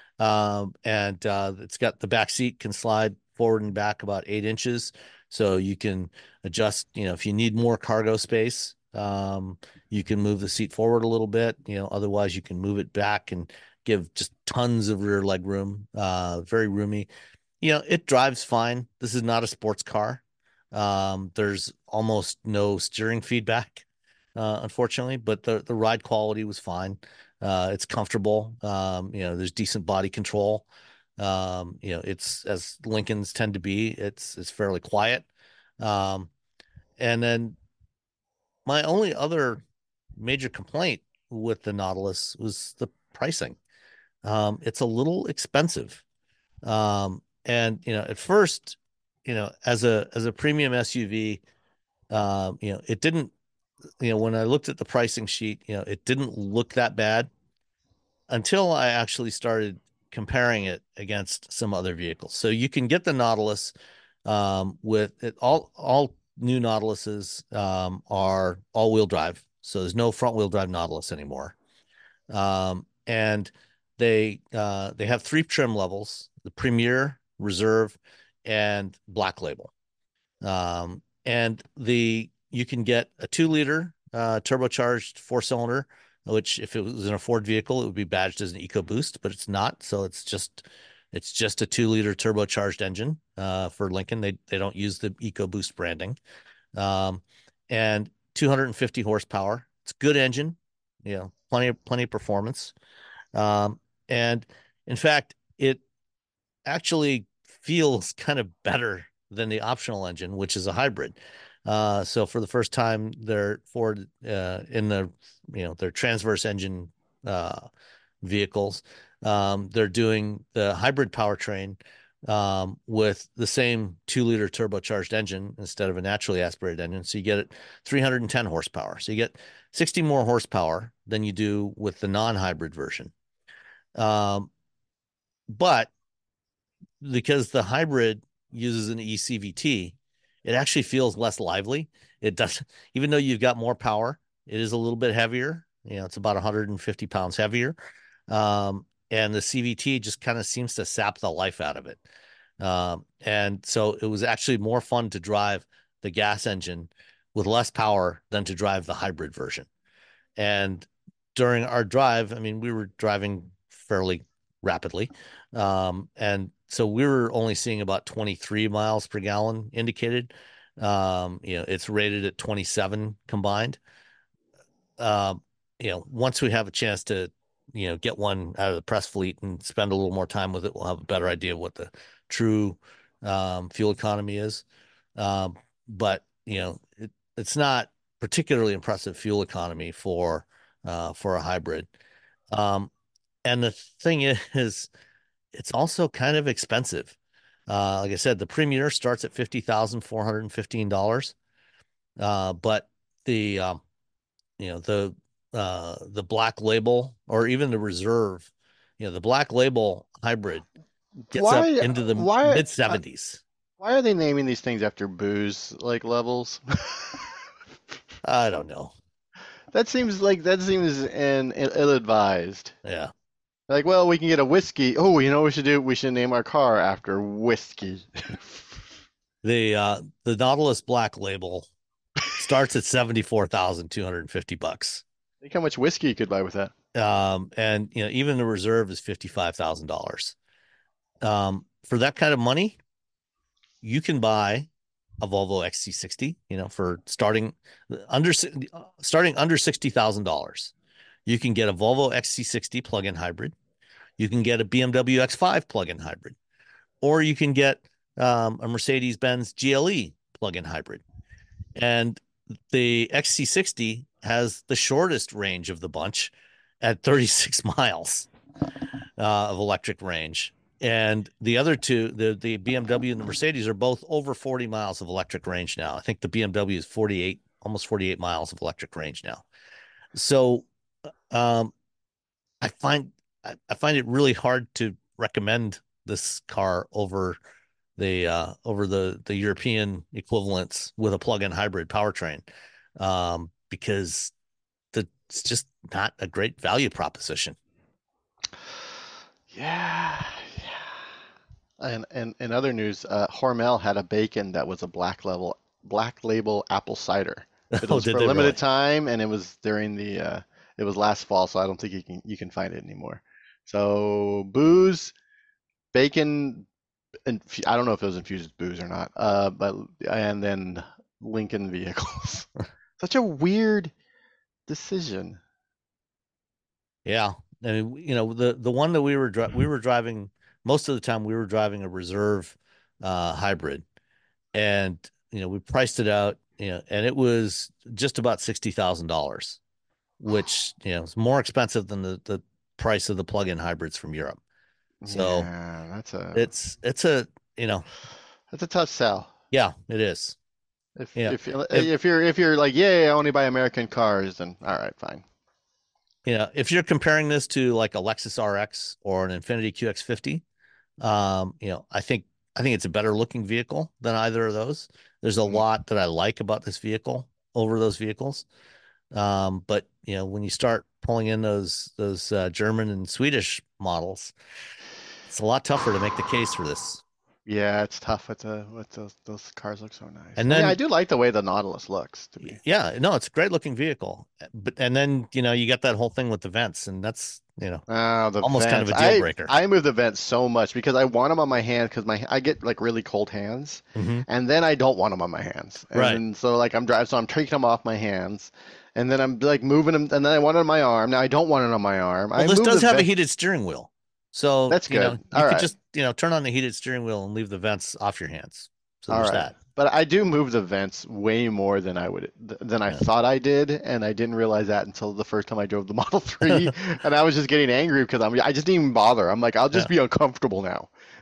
And it's got the back seat can slide forward and back about 8 inches, so you can adjust. If you need more cargo space, you can move the seat forward a little bit. Otherwise you can move it back and give just tons of rear leg room. Very roomy. It drives fine. This is not a sports car. There's almost no steering feedback, unfortunately, but the ride quality was fine. It's comfortable. There's decent body control. It's, as Lincolns tend to be, it's fairly quiet. And then my only other major complaint with the Nautilus was the pricing. It's a little expensive. And at first, as a premium SUV, it didn't, when I looked at the pricing sheet, it didn't look that bad until I actually started comparing it against some other vehicles. So you can get the Nautilus with it. All new Nautiluses are all-wheel drive, so there's no front-wheel drive Nautilus anymore. And they have 3 trim levels: the Premier, Reserve, and Black Label. And you can get a 2-liter turbocharged 4-cylinder, which if it was in a Ford vehicle, it would be badged as an EcoBoost, but it's not. So it's just a 2-liter turbocharged engine for Lincoln. They don't use the EcoBoost branding. And 250 horsepower. It's a good engine, plenty of performance. And in fact, it actually feels kind of better than the optional engine, which is a hybrid. So for the first time, Ford in their transverse engine vehicles, they're doing the hybrid powertrain with the same 2-liter turbocharged engine instead of a naturally aspirated engine. So you get 310 horsepower. So you get 60 more horsepower than you do with the non-hybrid version. But because the hybrid uses an eCVT, it actually feels less lively. It does, even though you've got more power, it is a little bit heavier. It's about 150 pounds heavier. And the CVT just kind of seems to sap the life out of it. And so it was actually more fun to drive the gas engine with less power than to drive the hybrid version. And during our drive, I mean, we were driving fairly rapidly. And so we were only seeing about 23 miles per gallon indicated. It's rated at 27 combined. Once we have a chance to, get one out of the press fleet and spend a little more time with it, we'll have a better idea of what the true fuel economy is. But it's not particularly impressive fuel economy for a hybrid. And the thing is, it's also kind of expensive. Like I said, the Premier starts at $50,415. But the Black Label or even the Reserve, the Black Label hybrid gets up into the mid 70s. Why are they naming these things after booze levels? I don't know. That seems ill-advised. Yeah. Like, well, we can get a whiskey. Oh, you know what we should do? We should name our car after whiskey. The Nautilus Black Label starts at $74,250. Think how much whiskey you could buy with that. And even the Reserve is $55,000. For that kind of money, you can buy a Volvo XC60. For starting under $60,000. You can get a Volvo XC60 plug-in hybrid. You can get a BMW X5 plug-in hybrid, or you can get a Mercedes-Benz GLE plug-in hybrid. And the XC60 has the shortest range of the bunch at 36 miles of electric range. And the other two, the BMW and the Mercedes, are both over 40 miles of electric range now. I think the BMW is almost 48 miles of electric range now. So I find it really hard to recommend this car over the European equivalents with a plug-in hybrid powertrain, because it's just not a great value proposition. Yeah. And in other news, Hormel had a bacon that was a Black Label apple cider. It was for a limited time, and it was during it was last fall, so I don't think you can find it anymore. So booze, bacon, and I don't know if it was infused with booze or not. And then Lincoln vehicles. Such a weird decision. Yeah, I mean, the one that we were driving most of the time. We were driving a Reserve hybrid, and we priced it out, and it was just about $60,000, which is more expensive than the price of the plug-in hybrids from Europe. So yeah, it's a that's a tough sell. Yeah, it is. If you're like, yeah, I only buy American cars, then all right, fine. If you're comparing this to like a Lexus RX or an Infiniti QX50, I think it's a better looking vehicle than either of those. There's a lot that I like about this vehicle over those vehicles. But when you start pulling in those German and Swedish models, it's a lot tougher to make the case for this. Yeah, it's tough with those cars look so nice. And then I do like the way the Nautilus looks to me. Yeah, no, it's a great looking vehicle. And then you get that whole thing with the vents, and that's almost kind of a deal breaker. I move the vents so much because I want them on my hand because I get like really cold hands, and then I don't want them on my hands. And so like I'm taking them off my hands, and then I'm like moving them, and then I want it on my arm. Now I don't want it on my arm. Well, this does have a heated steering wheel. So that's good. You could just turn on the heated steering wheel and leave the vents off your hands. So there's that. But I do move the vents way more than I thought I did, and I didn't realize that until the first time I drove the Model 3, and I was just getting angry because I just didn't even bother. I'm like, I'll just be uncomfortable now.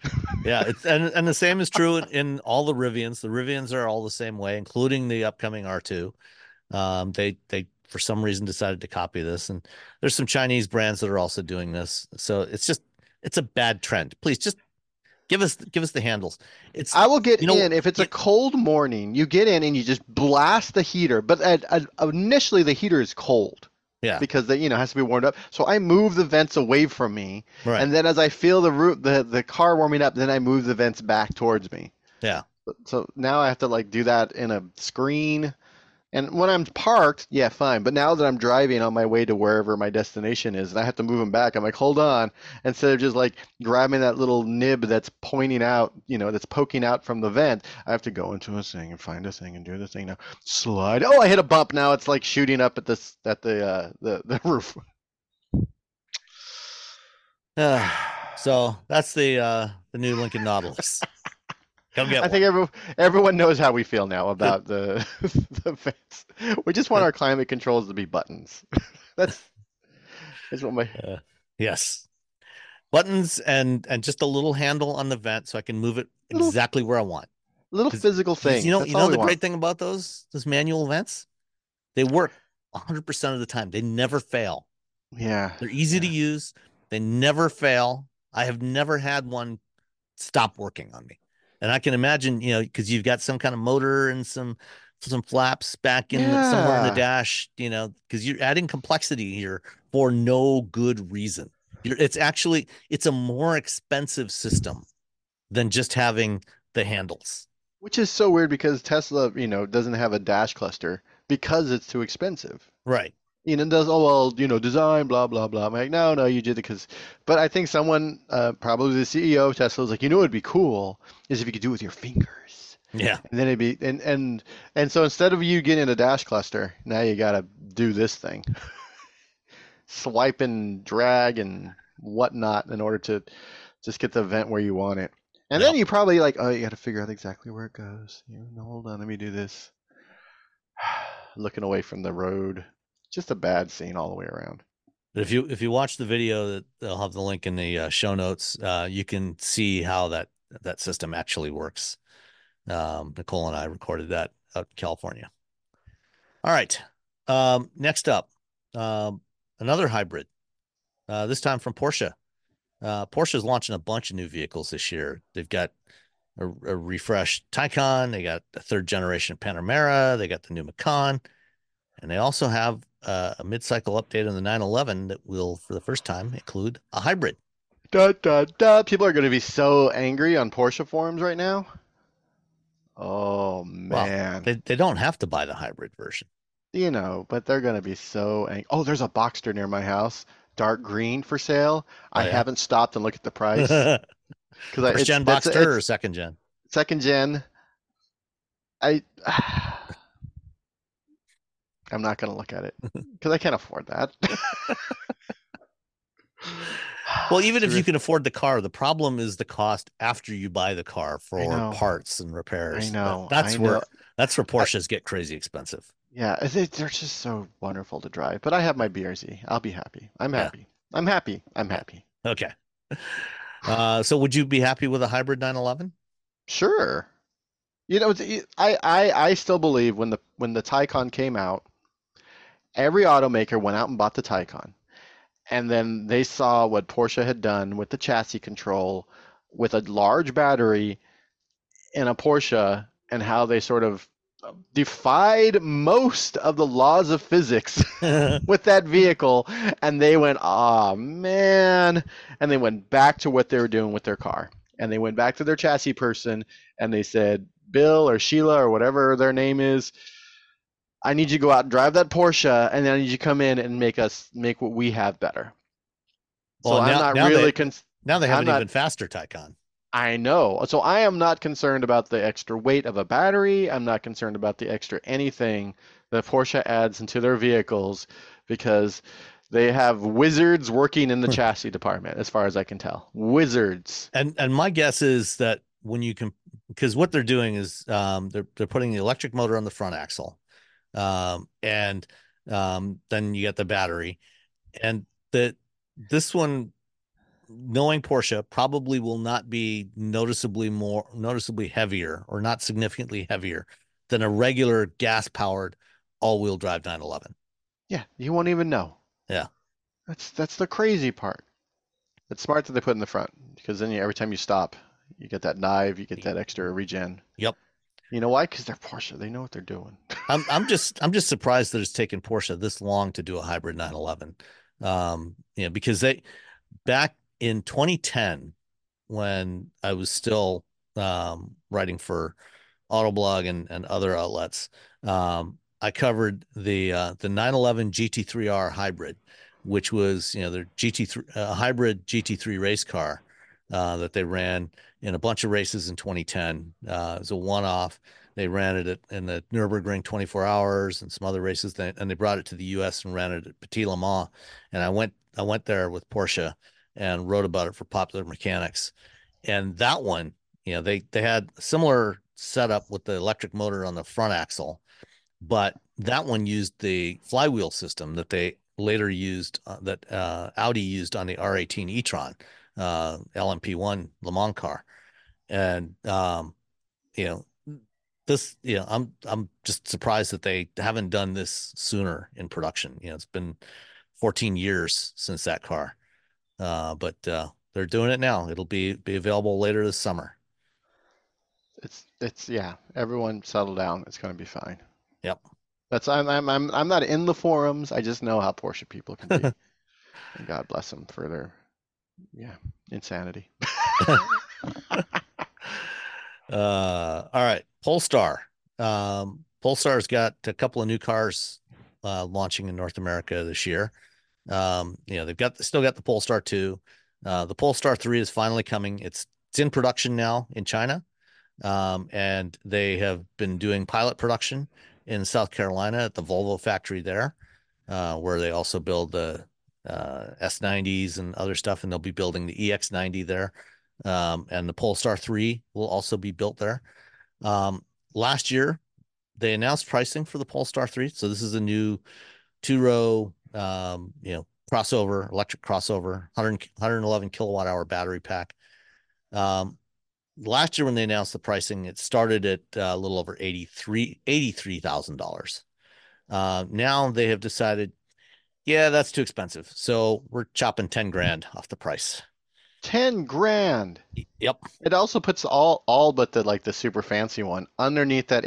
Yeah, it's and the same is true in all the Rivians. The Rivians are all the same way, including the upcoming R2. They for some reason decided to copy this, and there's some Chinese brands that are also doing this. So it's a bad trend. Please just give us the handles. It's I will get you know in if it's a cold morning. You get in and you just blast the heater, but initially the heater is cold yeah, because it has to be warmed up. So I move the vents away from me, right. and then as I feel the car warming up, then I move the vents back towards me. Yeah. So now I have to like do that in a screen. And when I'm parked, yeah, fine. But now that I'm driving on my way to wherever my destination is, and I have to move them back, I'm like, hold on. Instead of just like grabbing that little nib that's pointing out, that's poking out from the vent, I have to go into a thing and find a thing and do the thing now. Slide. Oh, I hit a bump. Now it's like shooting up at the roof. So that's the new Lincoln Nautilus. Come get I one. think everyone knows how we feel now about the vents. We just want our climate controls to be buttons. That's what my yes. Buttons and just a little handle on the vent so I can move it Little- exactly where I want. little physical things. You That's know all we the want. great thing about those manual vents? They work 100% of the time. They never fail. Yeah. They're easy to use. They never fail. I have never had one stop working on me. And I can imagine, because you've got some kind of motor and some flaps back in somewhere in the Yeah. dash, because you're adding complexity here for no good reason. It's a more expensive system than just having the handles. Which is so weird because Tesla, doesn't have a dash cluster because it's too expensive. Right. Does, design, blah, blah, blah. I'm like, no, you did it because, but I think someone, probably the CEO of Tesla was like, what would be cool is if you could do it with your fingers. Yeah. And then it'd be, and so instead of you getting a dash cluster, now you got to do this thing. Swipe and drag and whatnot in order to just get the vent where you want it. And then you probably you got to figure out exactly where it goes. Hold on, let me do this. Looking away from the road. Just a bad scene all the way around. But if you watch the video, that they'll have the link in the show notes, you can see how that system actually works. Nicole and I recorded that out in California. All right. Next up, another hybrid. This time from Porsche. Porsche is launching a bunch of new vehicles this year. They've got a refreshed Taycan. They got a third generation Panamera. They got the new Macan. And they also have a mid-cycle update on the 911 that will, for the first time, include a hybrid. People are going to be so angry on Porsche forums right now. Oh, man. Well, they don't have to buy the hybrid version. But they're going to be so angry. Oh, there's a Boxster near my house. Dark green for sale. I haven't stopped and looked at the price. First gen Boxster or second gen? Second gen. I'm not going to look at it because I can't afford that. Well, even if you can afford the car, the problem is the cost after you buy the car for parts and repairs. I know. That's where Porsches get crazy expensive. Yeah, they're just so wonderful to drive. But I have my BRZ. I'll be happy. I'm happy. Yeah. I'm happy. I'm happy. Okay. So would you be happy with a hybrid 911? Sure. I still believe when the Taycan came out, every automaker went out and bought the Taycan. And then they saw what Porsche had done with the chassis control, with a large battery in a Porsche, and how they sort of defied most of the laws of physics with that vehicle. And they went, oh, man. And they went back to what they were doing with their car. And they went back to their chassis person, and they said, Bill or Sheila or whatever their name is, I need you to go out and drive that Porsche, and then I need you to come in and make what we have better. Well, so I'm not really now they have an even faster Taycan. I know. So I am not concerned about the extra weight of a battery. I'm not concerned about the extra anything that Porsche adds into their vehicles, because they have wizards working in the chassis department, as far as I can tell. Wizards. And my guess is that when you can, because what they're doing is they're putting the electric motor on the front axle. And then you get the battery, and this one knowing Porsche, probably will not be noticeably heavier or not significantly heavier than a regular gas-powered all-wheel drive 911. Yeah, you won't even know. Yeah. That's the crazy part. It's smart that they put in the front because then every time you stop, you get that dive, you get that extra regen. Yep. You know why? Because they're Porsche. They know what they're doing. I'm just surprised that it's taken Porsche this long to do a hybrid 911. Because they back in 2010, when I was still writing for Autoblog and other outlets, I covered the 911 GT3R hybrid, which was their GT3 hybrid GT3 race car that they ran in a bunch of races in 2010. It was a one-off. They ran it in the Nürburgring 24 Hours and some other races, and they brought it to the U.S. and ran it at Petit Le Mans. And I went there with Porsche and wrote about it for Popular Mechanics. And that one, they had a similar setup with the electric motor on the front axle, but that one used the flywheel system that they later used, that Audi used on the R18 e-tron, LMP1 Le Mans car. And, I'm just surprised that they haven't done this sooner in production. It's been 14 years since that car. But they're doing it now. It'll be available later this summer. It's yeah. Everyone settle down. It's going to be fine. Yep. I'm not in the forums. I just know how Porsche people can be. And God bless them for their insanity. All right, Polestar. Polestar's got a couple of new cars launching in North America this year. They've still got the Polestar 2. The Polestar 3 is finally coming. It's in production now in China. And they have been doing pilot production in South Carolina at the Volvo factory there, where they also build the S90s and other stuff, and they'll be building the EX90 there. And the Polestar 3 will also be built there. Last year, they announced pricing for the Polestar 3. So this is a new two-row, crossover, electric crossover, 111 kilowatt hour battery pack. Last year when they announced the pricing, it started at a little over $83,000. Now they have decided, that's too expensive. So we're chopping 10 grand off the price. 10 grand. Yep. It also puts all but the super fancy one underneath that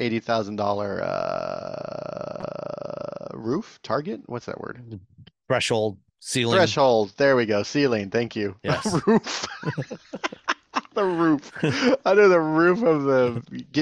$80,000 roof target. What's that word? Threshold, ceiling. Threshold. There we go. Ceiling. Thank you. Yes. Roof. The roof. Under the roof of the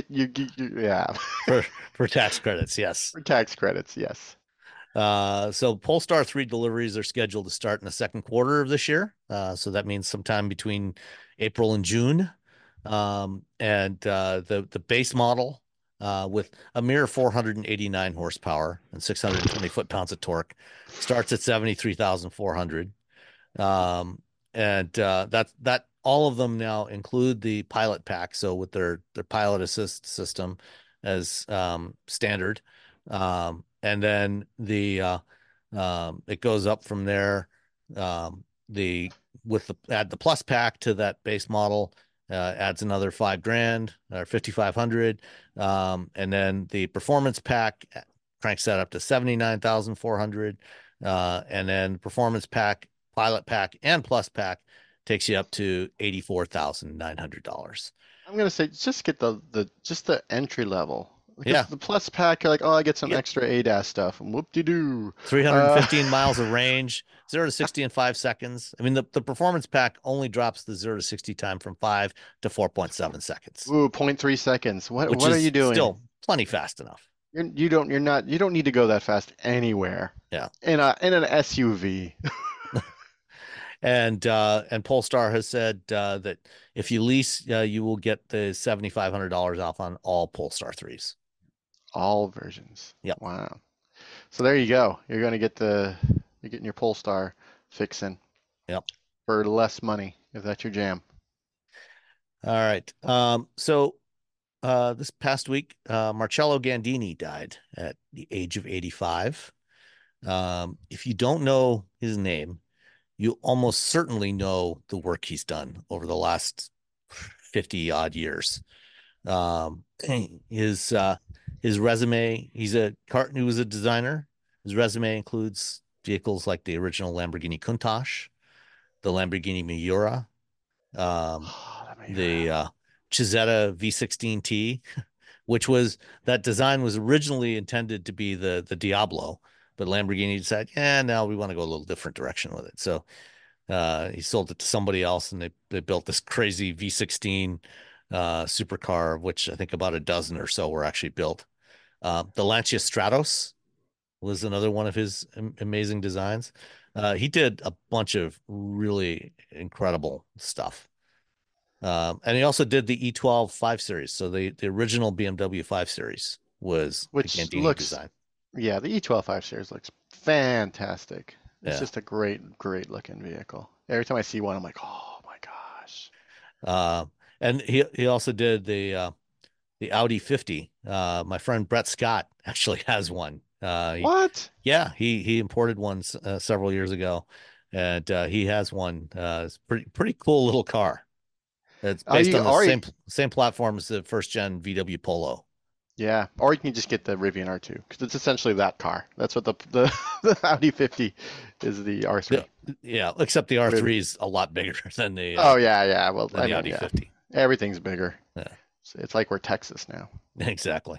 For tax credits, yes. For tax credits, yes. So Polestar 3 deliveries are scheduled to start in the second quarter of this year. So that means sometime between April and June. And the base model, with a mere 489 horsepower and 620 foot-pounds of torque, starts at 73,400. That all of them now include the pilot pack. So with their pilot assist system as standard. And then it goes up from there. Add the plus pack to that base model, adds another $5,000 or 5,500. And then the performance pack cranks that up to 79,400. And then performance pack, pilot pack, and plus pack takes you up to $84,900. I'm gonna say just get the entry level. Because the plus pack, you're like, I get some extra ADAS stuff. Whoop-de-doo. 315 miles of range, 0 to 60 in 5 seconds. I mean, the performance pack only drops the 0 to 60 time from 5 to 4.7 seconds. Ooh, 0.3 seconds. What are you doing? Still plenty fast enough. You don't need to go that fast anywhere. Yeah. In an SUV. And Polestar has said that if you lease, you will get the $7,500 off on all Polestar 3s. All versions. Yep. Wow. So there you go. You're getting your Polestar fixing. Yep. For less money, if that's your jam. All right. So this past week, Marcello Gandini died at the age of 85. If you don't know his name, you almost certainly know the work he's done over the last 50 odd years. Um, his his resume, he was a designer. His resume includes vehicles like the original Lamborghini Countach, the Lamborghini Miura, um, the Chisetta V16T, which was that design was originally intended to be the Diablo, but Lamborghini decided, yeah, now we want to go a little different direction with it. So he sold it to somebody else, and they built this crazy V16 supercar, of which I think about a dozen or so were actually built. The Lancia Stratos was another one of his amazing designs. He did a bunch of really incredible stuff. And he also did the E12 5 Series. So the original BMW 5 Series was the Which Gandini design. Yeah, the E12 5 Series looks fantastic. It's Yeah. just a great, great looking vehicle. Every time I see one, I'm like, oh my gosh. And he also did the Audi 50. My friend Brett Scott actually has one. What? Yeah, he imported one several years ago, and he has one. It's pretty cool little car. It's based on the same platform as the first gen VW Polo. Yeah, or you can just get the Rivian R2 because it's essentially that car. That's what the Audi 50 is, the R3. Yeah, except the R3 is a lot bigger than the oh yeah. Well, than the Audi 50. Everything's bigger. Yeah, it's like we're Texas now. Exactly.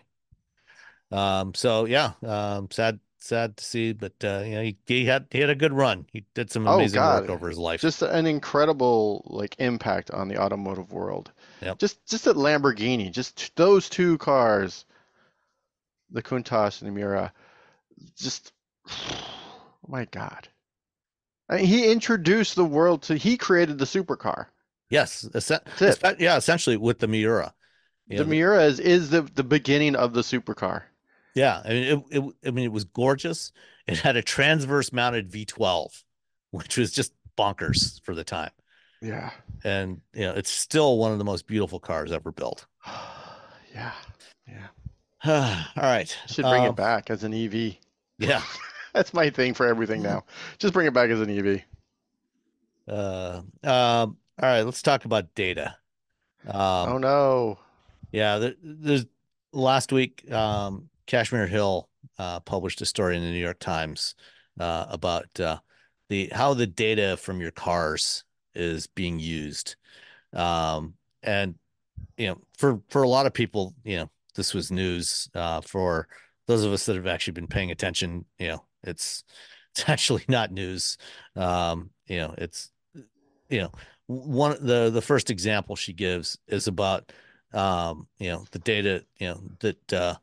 So yeah, sad to see, but he had a good run. He did some amazing work over his life. Just an incredible like impact on the automotive world. Yep. Just at Lamborghini, just those two cars, the Countach and the Miura, just oh my God. I mean, he introduced the world he created the supercar. Yes, essentially with the Miura. The Miura is the beginning of the supercar. Yeah, I mean, it was gorgeous. It had a transverse mounted V12, which was just bonkers for the time. Yeah. And it's still one of the most beautiful cars ever built. Yeah. All right. Should bring it back as an EV. Yeah. That's my thing for everything now. Just bring it back as an EV. All right, let's talk about data. Oh no. Yeah, there's last week, Kashmir Hill published a story in the New York Times about how the data from your cars is being used. And for a lot of people, this was news. For those of us that have actually been paying attention, it's actually not news. It's one the first example she gives is about the data that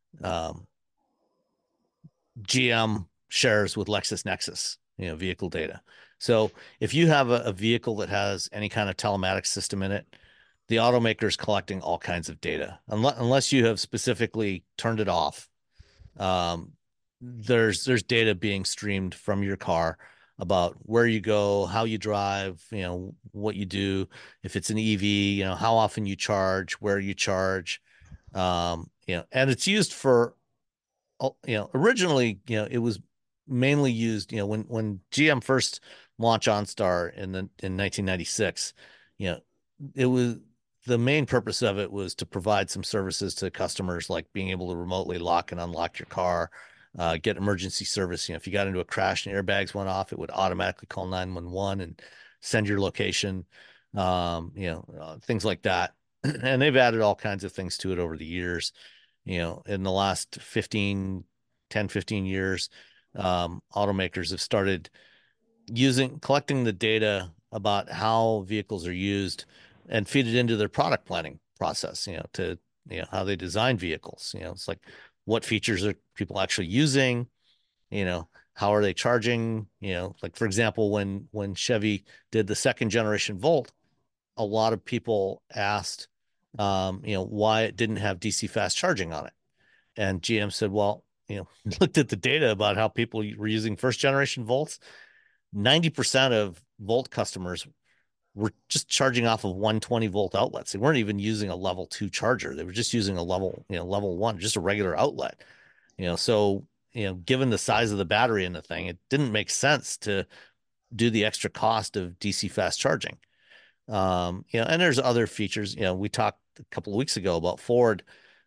GM shares with LexisNexis, vehicle data. So if you have a vehicle that has any kind of telematics system in it, the automaker is collecting all kinds of data, unless you have specifically turned it off. There's data being streamed from your car about where you go, how you drive, what you do. If it's an EV, how often you charge, where you charge, and it's used for, originally, it was mainly used, when GM first launched OnStar in 1996, it was, the main purpose of it was to provide some services to customers, like being able to remotely lock and unlock your car, get emergency service. If you got into a crash and airbags went off, it would automatically call 911 and send your location, things like that. And they've added all kinds of things to it over the years. In the last 15 years, automakers have started collecting the data about how vehicles are used and feed it into their product planning process, to how they design vehicles. It's like, what features are people actually using? How are they charging? Like, for example, when Chevy did the second generation Volt, a lot of people asked, why it didn't have DC fast charging on it. And GM said, well, looked at the data about how people were using first generation Volts. 90% of Volt customers were just charging off of 120 volt outlets. They weren't even using a level 2 charger. They were just using a level 1, just a regular outlet. So, given the size of the battery in the thing, it didn't make sense to do the extra cost of DC fast charging. And there's other features. We talked a couple of weeks ago about Ford,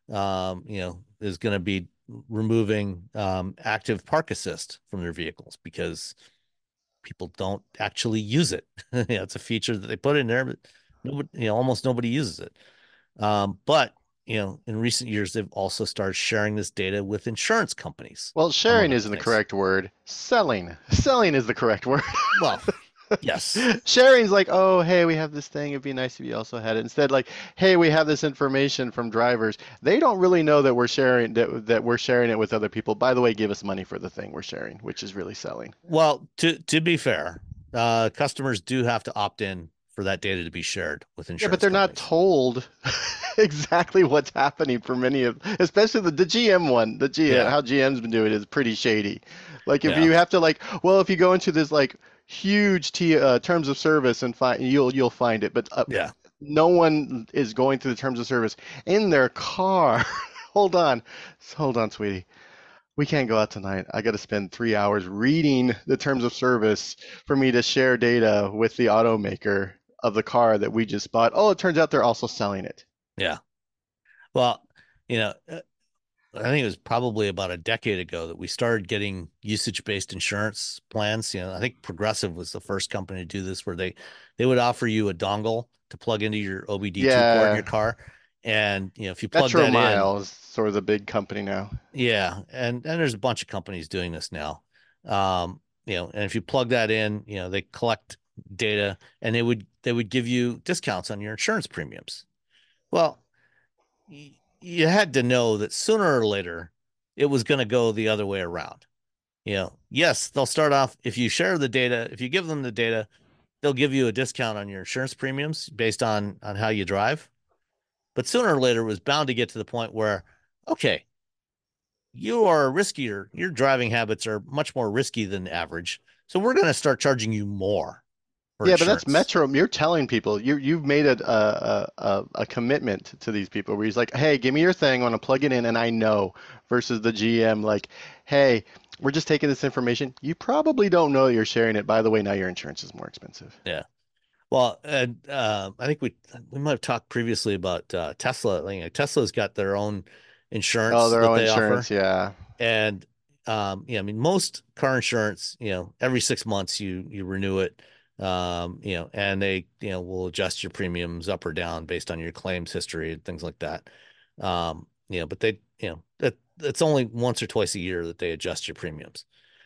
is going to be removing active park assist from their vehicles because people don't actually use it. It's a feature that they put in there, but nobody, almost nobody uses it. But in recent years, they've also started sharing this data with insurance companies. Well, sharing isn't the correct word. Selling is the correct word. Well, yes. Sharing's like, oh, hey, we have this thing. It'd be nice if you also had it. Instead, like, hey, we have this information from drivers. They don't really know that we're sharing that we're sharing it with other people. By the way, give us money for the thing we're sharing, which is really selling. Well, to be fair, customers do have to opt in for that data to be shared with insurance. Yeah, but they're companies. not told exactly what's happening for many of, especially the GM one. The GM, how GM's been doing it is pretty shady. Like if you have to if you go into this like huge terms of service and find you'll find it, but no one is going through the terms of service in their car. Hold on, sweetie. We can't go out tonight. I got to spend 3 hours reading the terms of service for me to share data with the automaker of the car that we just bought. Oh, it turns out they're also selling it. Yeah. Well, I think it was probably about a decade ago that we started getting usage-based insurance plans. I think Progressive was the first company to do this, where they would offer you a dongle to plug into your OBD2 port in your car. And, if you plug that in, Metro is sort of the big company now. Yeah. And there's a bunch of companies doing this now. And if you plug that in, they collect data and they would give you discounts on your insurance premiums. Well, you had to know that sooner or later it was going to go the other way around. Yes, they'll start off, if you share the data, if you give them the data, they'll give you a discount on your insurance premiums based on how you drive. But sooner or later, it was bound to get to the point where, okay, you are riskier. Your driving habits are much more risky than average. So we're going to start charging you more. Yeah, but that's Metro. You're telling people you've made a commitment to these people where he's like, hey, give me your thing. I want to plug it in, and I know. Versus the GM, like, hey, we're just taking this information. You probably don't know you're sharing it. By the way, now your insurance is more expensive. Yeah. Well, and I think we might have talked previously about Tesla. Tesla's got their own insurance. Oh, their that own they insurance, offer. yeah. And most car insurance, every 6 months you renew it. And they, will adjust your premiums up or down based on your claims history and things like that. But they, it's only once or twice a year that they adjust your premiums.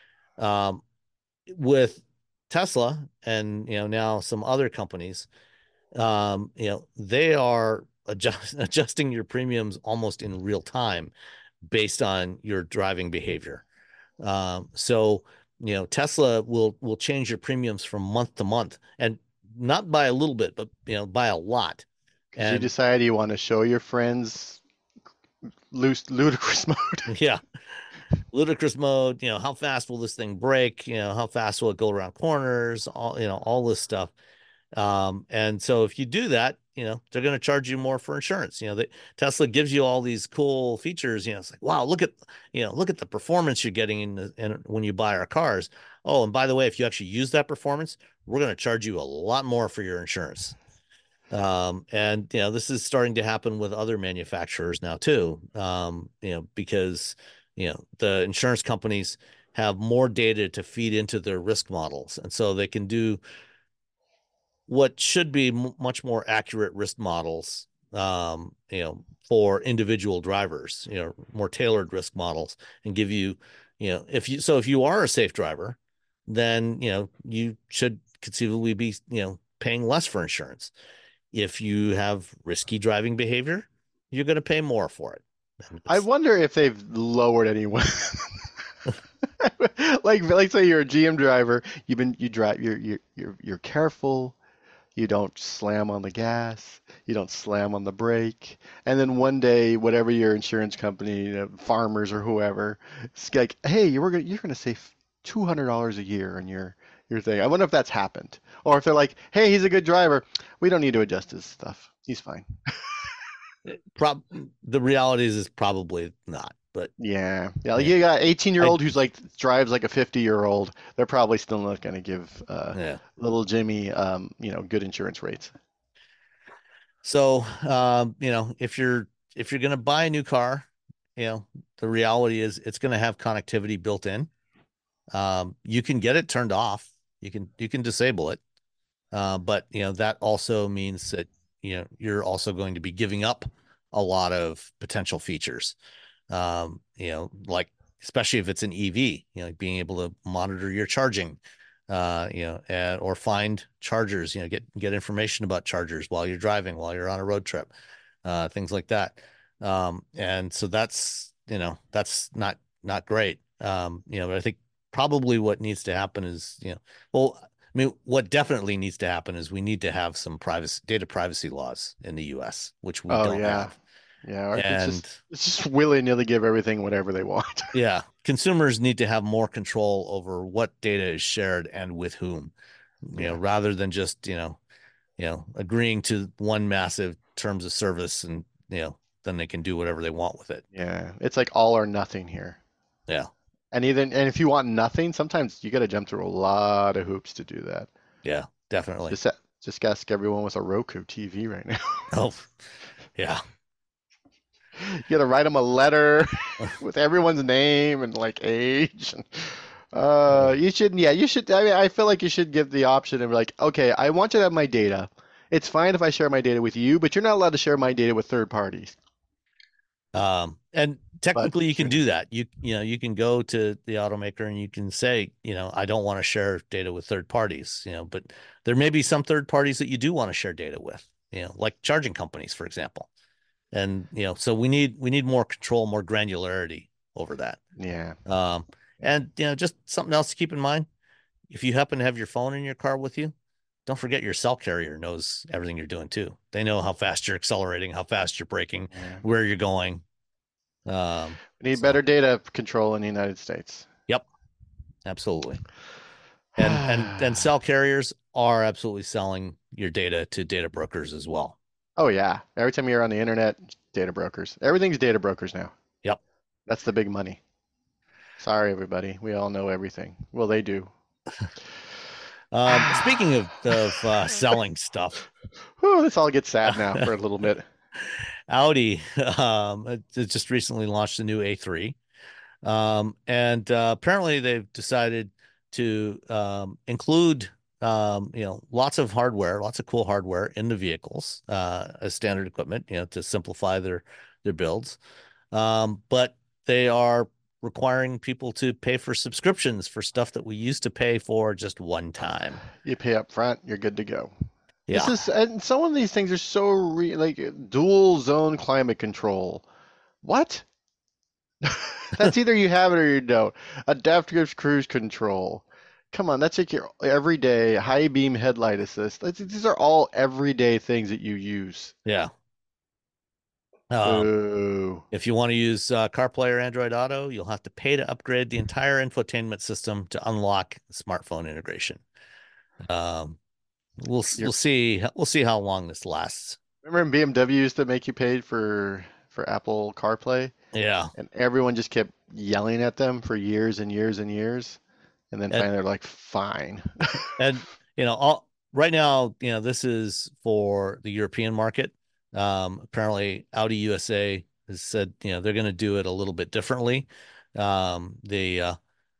With Tesla and, now some other companies, they are adjusting your premiums almost in real time based on your driving behavior. So, Tesla will change your premiums from month to month, and not by a little bit, but, by a lot. Because you decide you want to show your friends ludicrous mode. Yeah. Ludicrous mode, how fast will this thing brake? How fast will it go around corners? All this stuff. And so if you do that, they're going to charge you more for insurance. Tesla gives you all these cool features. It's like, wow, look at the performance you're getting when you buy our cars. Oh, and by the way, if you actually use that performance, we're going to charge you a lot more for your insurance. And this is starting to happen with other manufacturers now too. Because the insurance companies have more data to feed into their risk models, and so they can do what should be much more accurate risk models, for individual drivers, more tailored risk models, and give you, if you are a safe driver, then, you should conceivably be, paying less for insurance. If you have risky driving behavior, you're going to pay more for it. I wonder if they've lowered anyone. like say you're a GM driver, you drive, you're careful. You don't slam on the gas. You don't slam on the brake. And then one day, whatever your insurance company, Farmers or whoever, it's like, hey, you're gonna save $200 a year on your thing. I wonder if that's happened, or if they're like, hey, he's a good driver. We don't need to adjust his stuff. He's fine. The reality is probably not. But Yeah. yeah, You got 18-year-old I who's like drives like a 50-year-old. They're probably still not going to give yeah. little Jimmy good insurance rates. So if you're gonna buy a new car, the reality is it's gonna have connectivity built in. You can get it turned off. You can disable it. But that also means that you're also going to be giving up a lot of potential features. Like especially if it's an EV, like being able to monitor your charging, or find chargers, get information about chargers while you're driving, while you're on a road trip, things like that. And so that's not great. But I think probably what needs to happen is, well, I mean, what definitely needs to happen is we need to have some data privacy laws in the US, which we Oh don't yeah. have. Yeah, or And it's just willy-nilly give everything whatever they want. yeah, consumers need to have more control over what data is shared and with whom, Yeah. rather than just, agreeing to one massive terms of service and, then they can do whatever they want with it. Yeah. It's like all or nothing here. Yeah. And if you want nothing, sometimes you got to jump through a lot of hoops to do that. Yeah, definitely. Just ask everyone with a Roku TV right now. Oh, yeah. You got to write them a letter with everyone's name and like age. You should, yeah, you should. I mean, I feel like you should give the option of like, okay, I want you to have my data. It's fine if I share my data with you, but you're not allowed to share my data with third parties. And technically you can Sure. do that. You can go to the automaker and you can say, I don't want to share data with third parties, but there may be some third parties that you do want to share data with, like charging companies, for example. And, so we need more control, more granularity over that. Yeah. And, just something else to keep in mind. If you happen to have your phone in your car with you, don't forget your cell carrier knows everything you're doing too. They know how fast you're accelerating, how fast you're braking, Yeah. where you're going. We need better data control in the United States. Yep, absolutely. And cell carriers are absolutely selling your data to data brokers as well. Oh yeah. Every time you're on the internet, data brokers. Everything's data brokers now. Yep. That's the big money. Sorry, everybody. We all know everything. Well, they do. Speaking of selling stuff, Whew, let's all get sad now for a little bit. Audi it just recently launched the new A3. And apparently they've decided to include lots of hardware, lots of cool hardware in the vehicles as standard equipment, to simplify their builds. But they are requiring people to pay for subscriptions for stuff that we used to pay for just one time. You pay up front, you're good to go. Yeah. And some of these things are so like dual zone climate control. What? That's either you have it or you don't. Adaptive cruise control. Come on, that's like your everyday high beam headlight assist. These are all everyday things that you use. Yeah. Ooh. If you want to use CarPlay or Android Auto, you'll have to pay to upgrade the entire infotainment system to unlock smartphone integration. We'll see how long this lasts. Remember BMW used to make you pay for Apple CarPlay? Yeah. And everyone just kept yelling at them for years and years and years. And then finally they're like, fine. And right now, this is for the European market. Apparently Audi USA has said, they're going to do it a little bit differently. Let's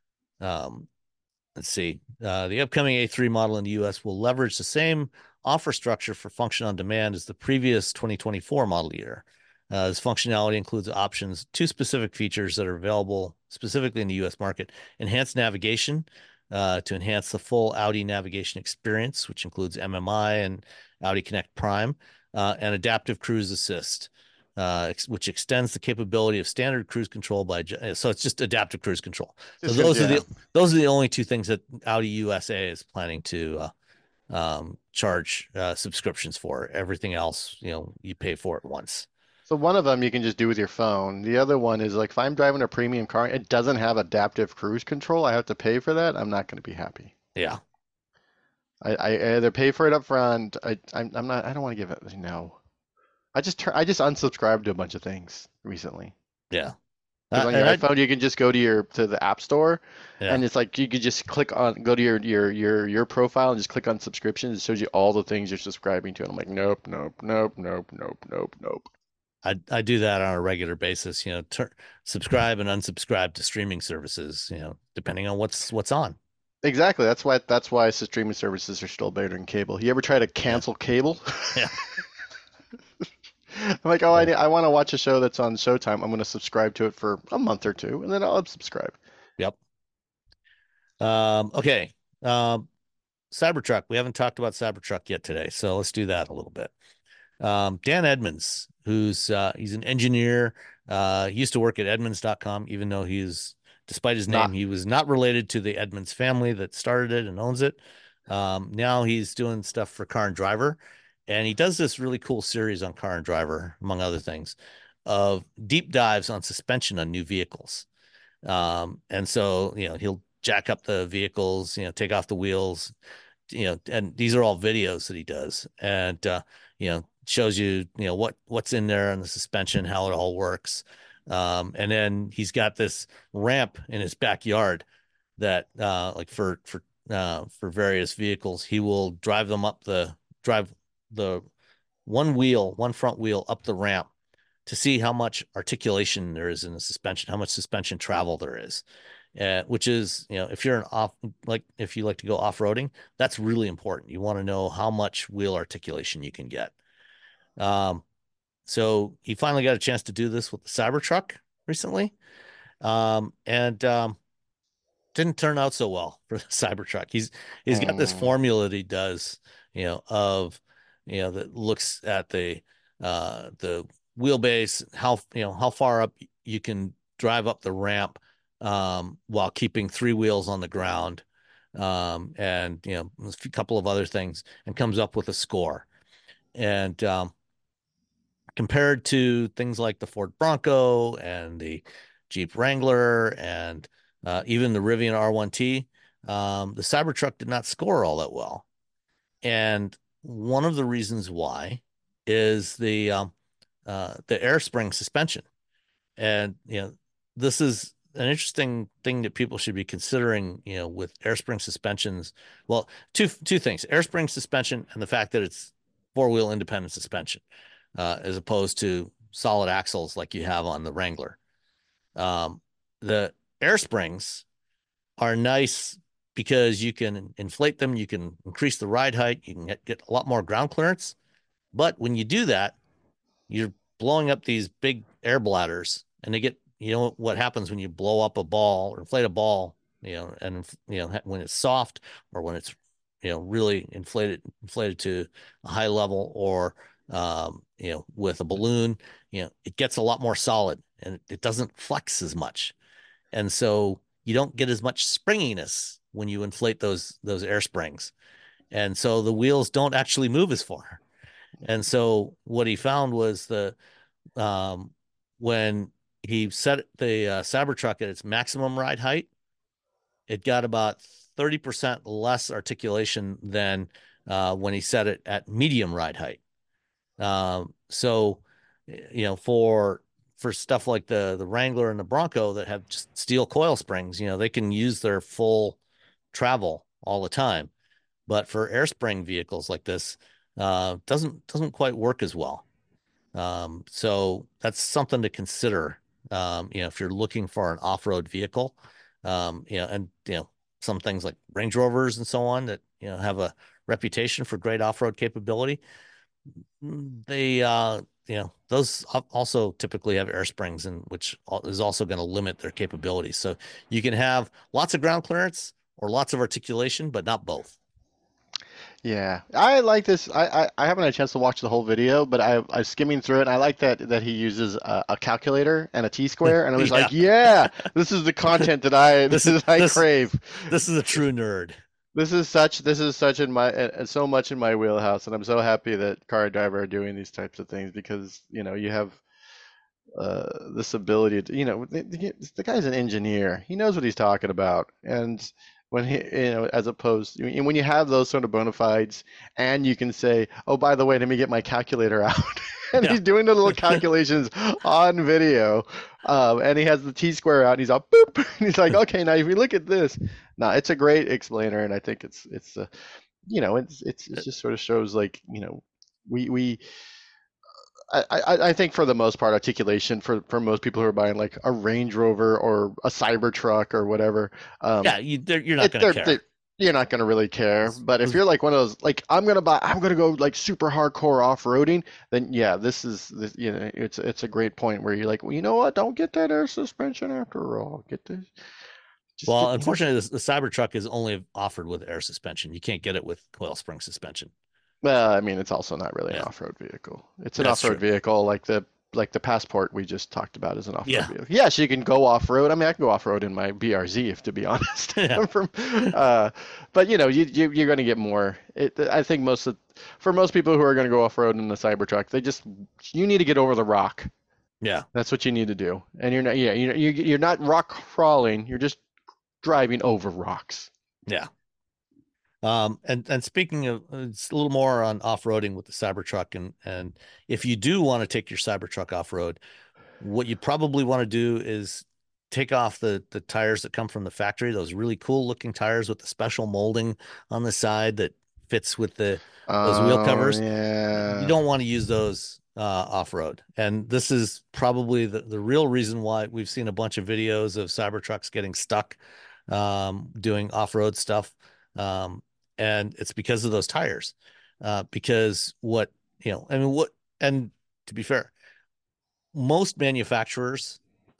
see, the upcoming A3 model in the US will leverage the same offer structure for function on demand as the previous 2024 model year. This functionality includes two specific features that are available specifically in the US market: enhanced navigation, to enhance the full Audi navigation experience, which includes MMI and Audi Connect Prime, and adaptive cruise assist, which extends the capability of standard cruise control so it's just adaptive cruise control. So those are the only two things that Audi USA is planning to charge subscriptions for. Everything else, you pay for it once. So one of them you can just do with your phone. The other one is like if I'm driving a premium car, it doesn't have adaptive cruise control. I have to pay for that. I'm not going to be happy. Yeah. I either pay for it up front. I'm not. I don't want to give it. No. I just unsubscribed to a bunch of things recently. Yeah. Because on your And I, iPhone, you can just go to the App Store, yeah, and it's like you could just go to your profile and just click on subscriptions. It shows you all the things you're subscribing to. And I'm like, nope, nope, nope, nope, nope, nope, nope. I do that on a regular basis. Subscribe and unsubscribe to streaming services. Depending on what's on. Exactly. That's why streaming services are still better than cable. You ever try to Yeah, cancel cable? yeah, I'm like, oh, yeah. I want to watch a show that's on Showtime. I'm going to subscribe to it for a month or two, and then I'll unsubscribe. Yep. Okay. Cybertruck. We haven't talked about Cybertruck yet today, so let's do that a little bit. Dan Edmonds, he's an engineer. He used to work at Edmunds.com, even though despite his name, Not. he was not related to the Edmunds family that started it and owns it. Now he's doing stuff for Car and Driver, and he does this really cool series on Car and Driver, among other things, of deep dives on suspension on new vehicles. And so, he'll jack up the vehicles, take off the wheels, and these are all videos that he does. And, shows you, what's in there on the suspension, how it all works. And then he's got this ramp in his backyard that, like for various vehicles, he will drive the one front wheel up the ramp to see how much articulation there is in the suspension, how much suspension travel there is. Which is, if you're if you like to go off-roading, that's really important. You want to know how much wheel articulation you can get. So he finally got a chance to do this with the Cybertruck recently. And didn't turn out so well for the Cybertruck. He's got this Mm, formula that he does, that looks at the wheelbase, how far up you can drive up the ramp while keeping three wheels on the ground, and a couple of other things, and comes up with a score. And compared to things like the Ford Bronco and the Jeep Wrangler and even the Rivian R1T, the Cybertruck did not score all that well. And one of the reasons why is the air spring suspension. And this is an interesting thing that people should be considering, with air spring suspensions. Well, two things: air spring suspension and the fact that it's four-wheel independent suspension, as opposed to solid axles like you have on the Wrangler. The air springs are nice because you can inflate them, you can increase the ride height, you can get a lot more ground clearance. But when you do that, you're blowing up these big air bladders, and they get, what happens when you blow up a ball or inflate a ball, and when it's soft, or when it's really inflated to a high level, or with a balloon, it gets a lot more solid and it doesn't flex as much. And so you don't get as much springiness when you inflate those air springs. And so the wheels don't actually move as far. And so what he found was um, when he set the Cybertruck at its maximum ride height, it got about 30% less articulation than when he set it at medium ride height. So, for stuff like the Wrangler and the Bronco that have just steel coil springs, they can use their full travel all the time. But for air spring vehicles like this, doesn't quite work as well. So that's something to consider. If you're looking for an off-road vehicle, and some things like Range Rovers and so on that have a reputation for great off-road capability, they those also typically have air springs, and which is also going to limit their capabilities. So you can have lots of ground clearance or lots of articulation, but not both. yeah, I like this. I haven't had a chance to watch the whole video, but I'm skimming through it, and I like that he uses a calculator and a T-square, and I was Yeah. like, yeah, this is the content that I This crave. this is a true nerd. This is such in my so much in my wheelhouse, and I'm so happy that Car and Driver are doing these types of things, because you have this ability to, the guy's an engineer. He knows what he's talking about. And as opposed when you have those sort of bona fides, and you can say, oh, by the way, let me get my calculator out. And Yeah. he's doing the little calculations on video, and he has the T-square out, and he's all boop, and he's like, okay, now if you look at this, no, it's a great explainer, and I think it just sort of shows like, we I think for the most part, articulation for most people who are buying like a Range Rover or a Cybertruck or whatever, Yeah, you're not going to care. you're not going to really care. But if you're like one of those, like I'm going to go like super hardcore off-roading, then yeah, this it's a great point where you're like, well, you know what? Don't get that air suspension after all. Get this. Well, unfortunately, the Cybertruck is only offered with air suspension. You can't get it with coil spring suspension. Well, I mean, it's also not really an off-road vehicle. It's an off-road vehicle like the Passport we just talked about is an off-road vehicle. Yes, you can go off-road. I mean, I can go off-road in my BRZ, if to be honest. But you're going to get more. I think for most people who are going to go off-road in the Cybertruck, you need to get over the rock. Yeah, that's what you need to do. And you're not rock crawling. You're just driving over rocks. Yeah. And speaking of, it's a little more on off-roading with the Cybertruck, and if you do want to take your Cybertruck off-road, what you probably want to do is take off the tires that come from the factory, those really cool looking tires with the special molding on the side that fits with those wheel covers. Yeah. You don't want to use those off-road. And this is probably the real reason why we've seen a bunch of videos of Cybertrucks getting stuck doing off-road stuff. And it's because of those tires, because and to be fair, most manufacturers,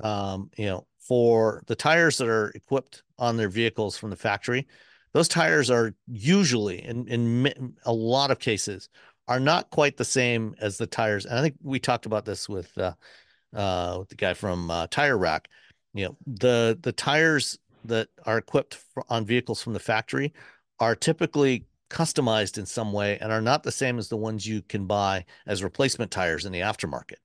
for the tires that are equipped on their vehicles from the factory, those tires are usually, in a lot of cases, are not quite the same as the tires. And I think we talked about this with the guy from Tire Rack. The tires that are equipped on vehicles from the factory are typically customized in some way and are not the same as the ones you can buy as replacement tires in the aftermarket.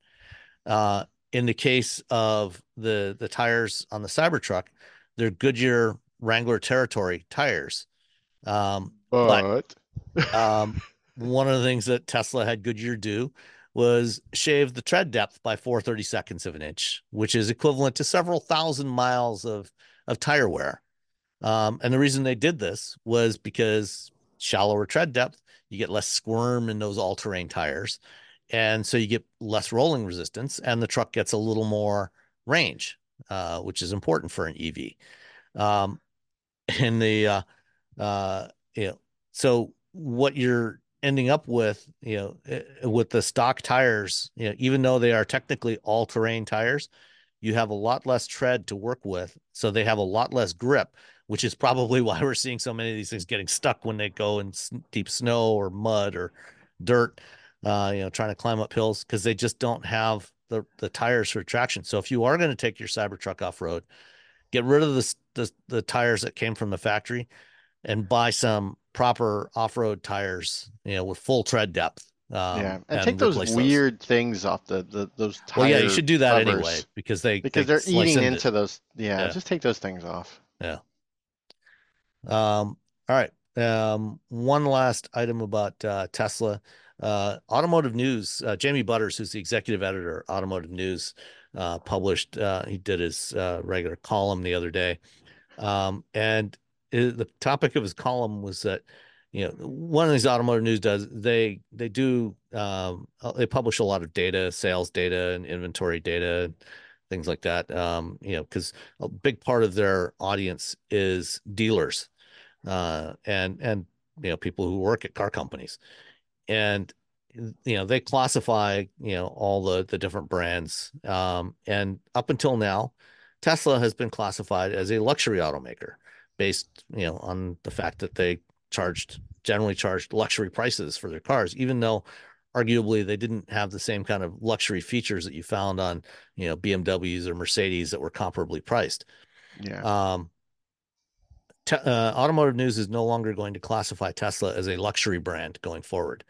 In the case of the tires on the Cybertruck, they're Goodyear Wrangler Territory tires. But one of the things that Tesla had Goodyear do was shave the tread depth by 4/32 of an inch, which is equivalent to several thousand miles of tire wear. And the reason they did this was because shallower tread depth, you get less squirm in those all-terrain tires. And so you get less rolling resistance, and the truck gets a little more range, which is important for an EV. So what you're ending up with, with the stock tires, even though they are technically all-terrain tires, you have a lot less tread to work with. So they have a lot less grip, which is probably why we're seeing so many of these things getting stuck when they go in deep snow or mud or dirt, trying to climb up hills, because they just don't have the tires for traction. So if you are going to take your Cybertruck off-road, get rid of the tires that came from the factory and buy some proper off-road tires, with full tread depth. And take those weird things off those tires. Well, yeah, you should do that covers, anyway, because they're eating into those. Yeah, just take those things off. Yeah. All right. One last item about Tesla. Automotive News, Jamie Butters, who's the executive editor, Automotive News, published, he did his regular column the other day. And the topic of his column was that, one of these Automotive News does, they publish a lot of data, sales data and inventory data, things like that. Because a big part of their audience is dealers, and people who work at car companies. And they classify all the different brands, and up until now Tesla has been classified as a luxury automaker based on the fact that they generally charged luxury prices for their cars, even though arguably they didn't have the same kind of luxury features that you found on BMWs or Mercedes that were comparably priced. Automotive News is no longer going to classify Tesla as a luxury brand going forward,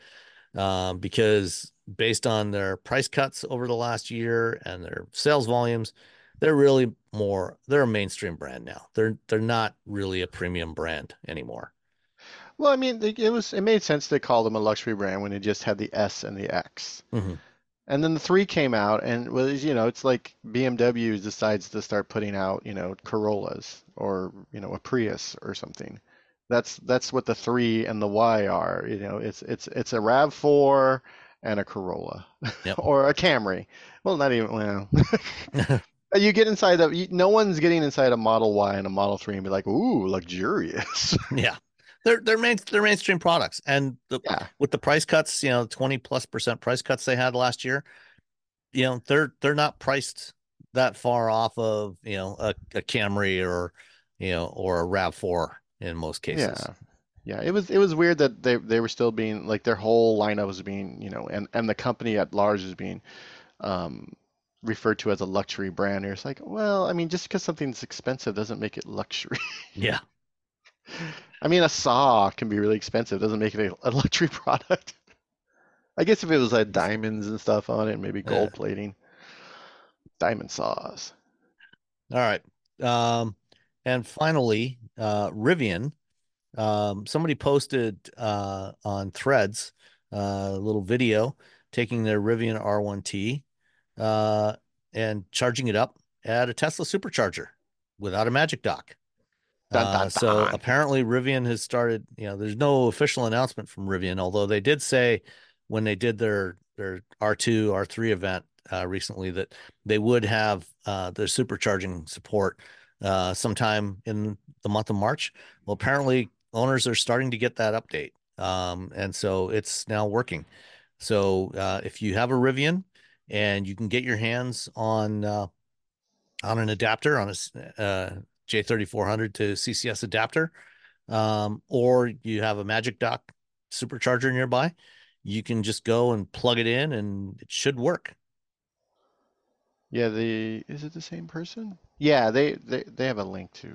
because based on their price cuts over the last year and their sales volumes, they're really they're a mainstream brand now. They're not really a premium brand anymore. Well, I mean, it made sense to call them a luxury brand when it just had the S and the X. Mm-hmm. And then the 3 came out, and was, it's like BMW decides to start putting out, Corollas or, a Prius or something. That's what the 3 and the Y are. It's a RAV4 and a Corolla, Yep. or a Camry. Well, not even. Well, you get inside no one's getting inside a Model Y and a Model 3 and be like, ooh, luxurious. Yeah. They're mainstream products, and with the price cuts, 20+% price cuts they had last year, they're not priced that far off of a Camry or a RAV4 in most cases. Yeah. It was weird that they were still being like their whole lineup was being and the company at large is being referred to as a luxury brand. It's like, well, I mean, just because something's expensive doesn't make it luxury. Yeah. I mean, a saw can be really expensive. Doesn't make it a luxury product. I guess if it was like diamonds and stuff on it, maybe gold plating. Diamond saws. All right. And finally, Rivian. Somebody posted on Threads a little video taking their Rivian R1T and charging it up at a Tesla supercharger without a Magic Dock. Dun, dun, so dun. apparently Rivian has started, there's no official announcement from Rivian, although they did say when they did their R2, R3 event recently that they would have their supercharging support sometime in the month of March. Well, apparently owners are starting to get that update. And so it's now working. So if you have a Rivian and you can get your hands on an adapter, on a J3400 to CCS adapter, or you have a Magic Dock supercharger nearby, you can just go and plug it in and it should work. Yeah, is it the same person? Yeah, they have a link to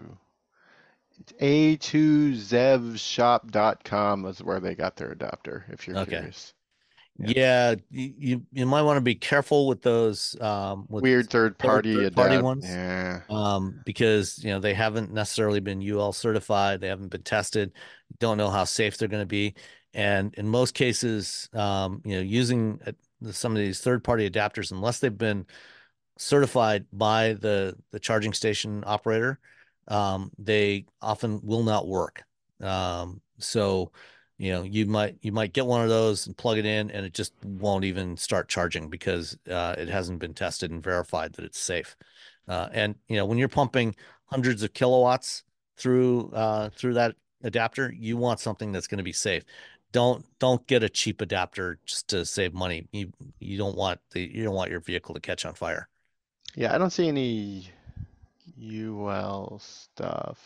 A2ZevShop.com is where they got their adapter, if you're curious. Yeah, you might want to be careful with those with weird third-party ones. Yeah. Because they haven't necessarily been UL certified, they haven't been tested, don't know how safe they're going to be, and in most cases, using some of these third-party adapters, unless they've been certified by the charging station operator, they often will not work. So you might get one of those and plug it in and it just won't even start charging because it hasn't been tested and verified that it's safe. And when you're pumping hundreds of kilowatts through that adapter, you want something that's going to be safe. Don't get a cheap adapter just to save money. You don't want your vehicle to catch on fire. Yeah, I don't see any UL stuff.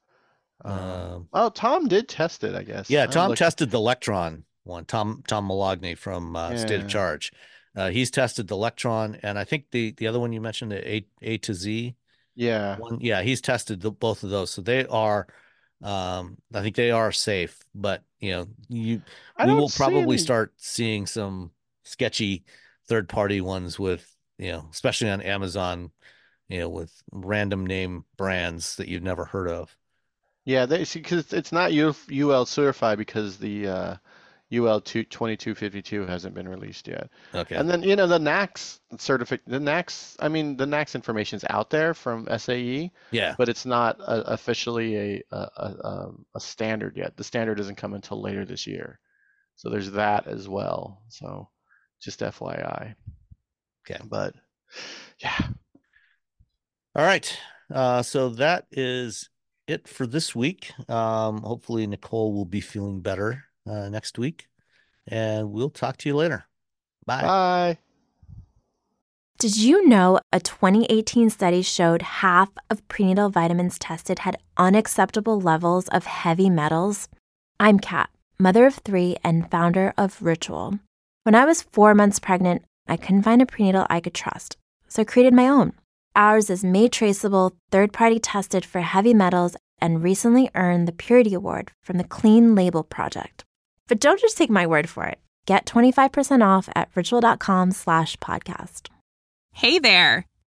Tom did test it, I guess. Yeah, Tom tested the Electron one. Tom Malogny from State of Charge. He's tested the Electron, and I think the other one you mentioned, the A to Z. Yeah. One, yeah, he's tested both of those, so they are. I think they are safe, but we will probably start seeing some sketchy third-party ones with especially on Amazon, with random name brands that you've never heard of. Yeah, because it's not UL certified because the UL 2252 hasn't been released yet. Okay. And then the NACS the NACS information's out there from SAE. Yeah. But it's not officially a standard yet. The standard doesn't come until later this year. So there's that as well. So just FYI. Okay. But yeah. All right. So that is it for this week. Hopefully Nicole will be feeling better next week, and we'll talk to you later. Bye. Bye. Did you know a 2018 study showed half of prenatal vitamins tested had unacceptable levels of heavy metals? I'm Kat, mother of 3 and founder of Ritual. When I was 4 months pregnant, I couldn't find a prenatal I could trust, so I created my own. Ours is made traceable, third-party tested for heavy metals, and recently earned the Purity Award from the Clean Label Project. But don't just take my word for it. Get 25% off at ritual.com/podcast. Hey there.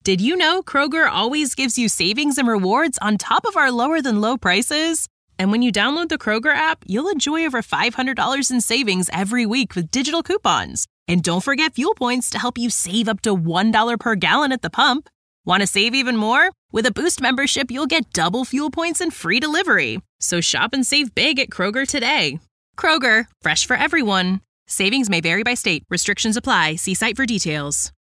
Did you know Kroger always gives you savings and rewards on top of our lower-than-low prices? And when you download the Kroger app, you'll enjoy over $500 in savings every week with digital coupons. And don't forget fuel points to help you save up to $1 per gallon at the pump. Want to save even more? With a Boost membership, you'll get double fuel points and free delivery. So shop and save big at Kroger today. Kroger, fresh for everyone. Savings may vary by state. Restrictions apply. See site for details.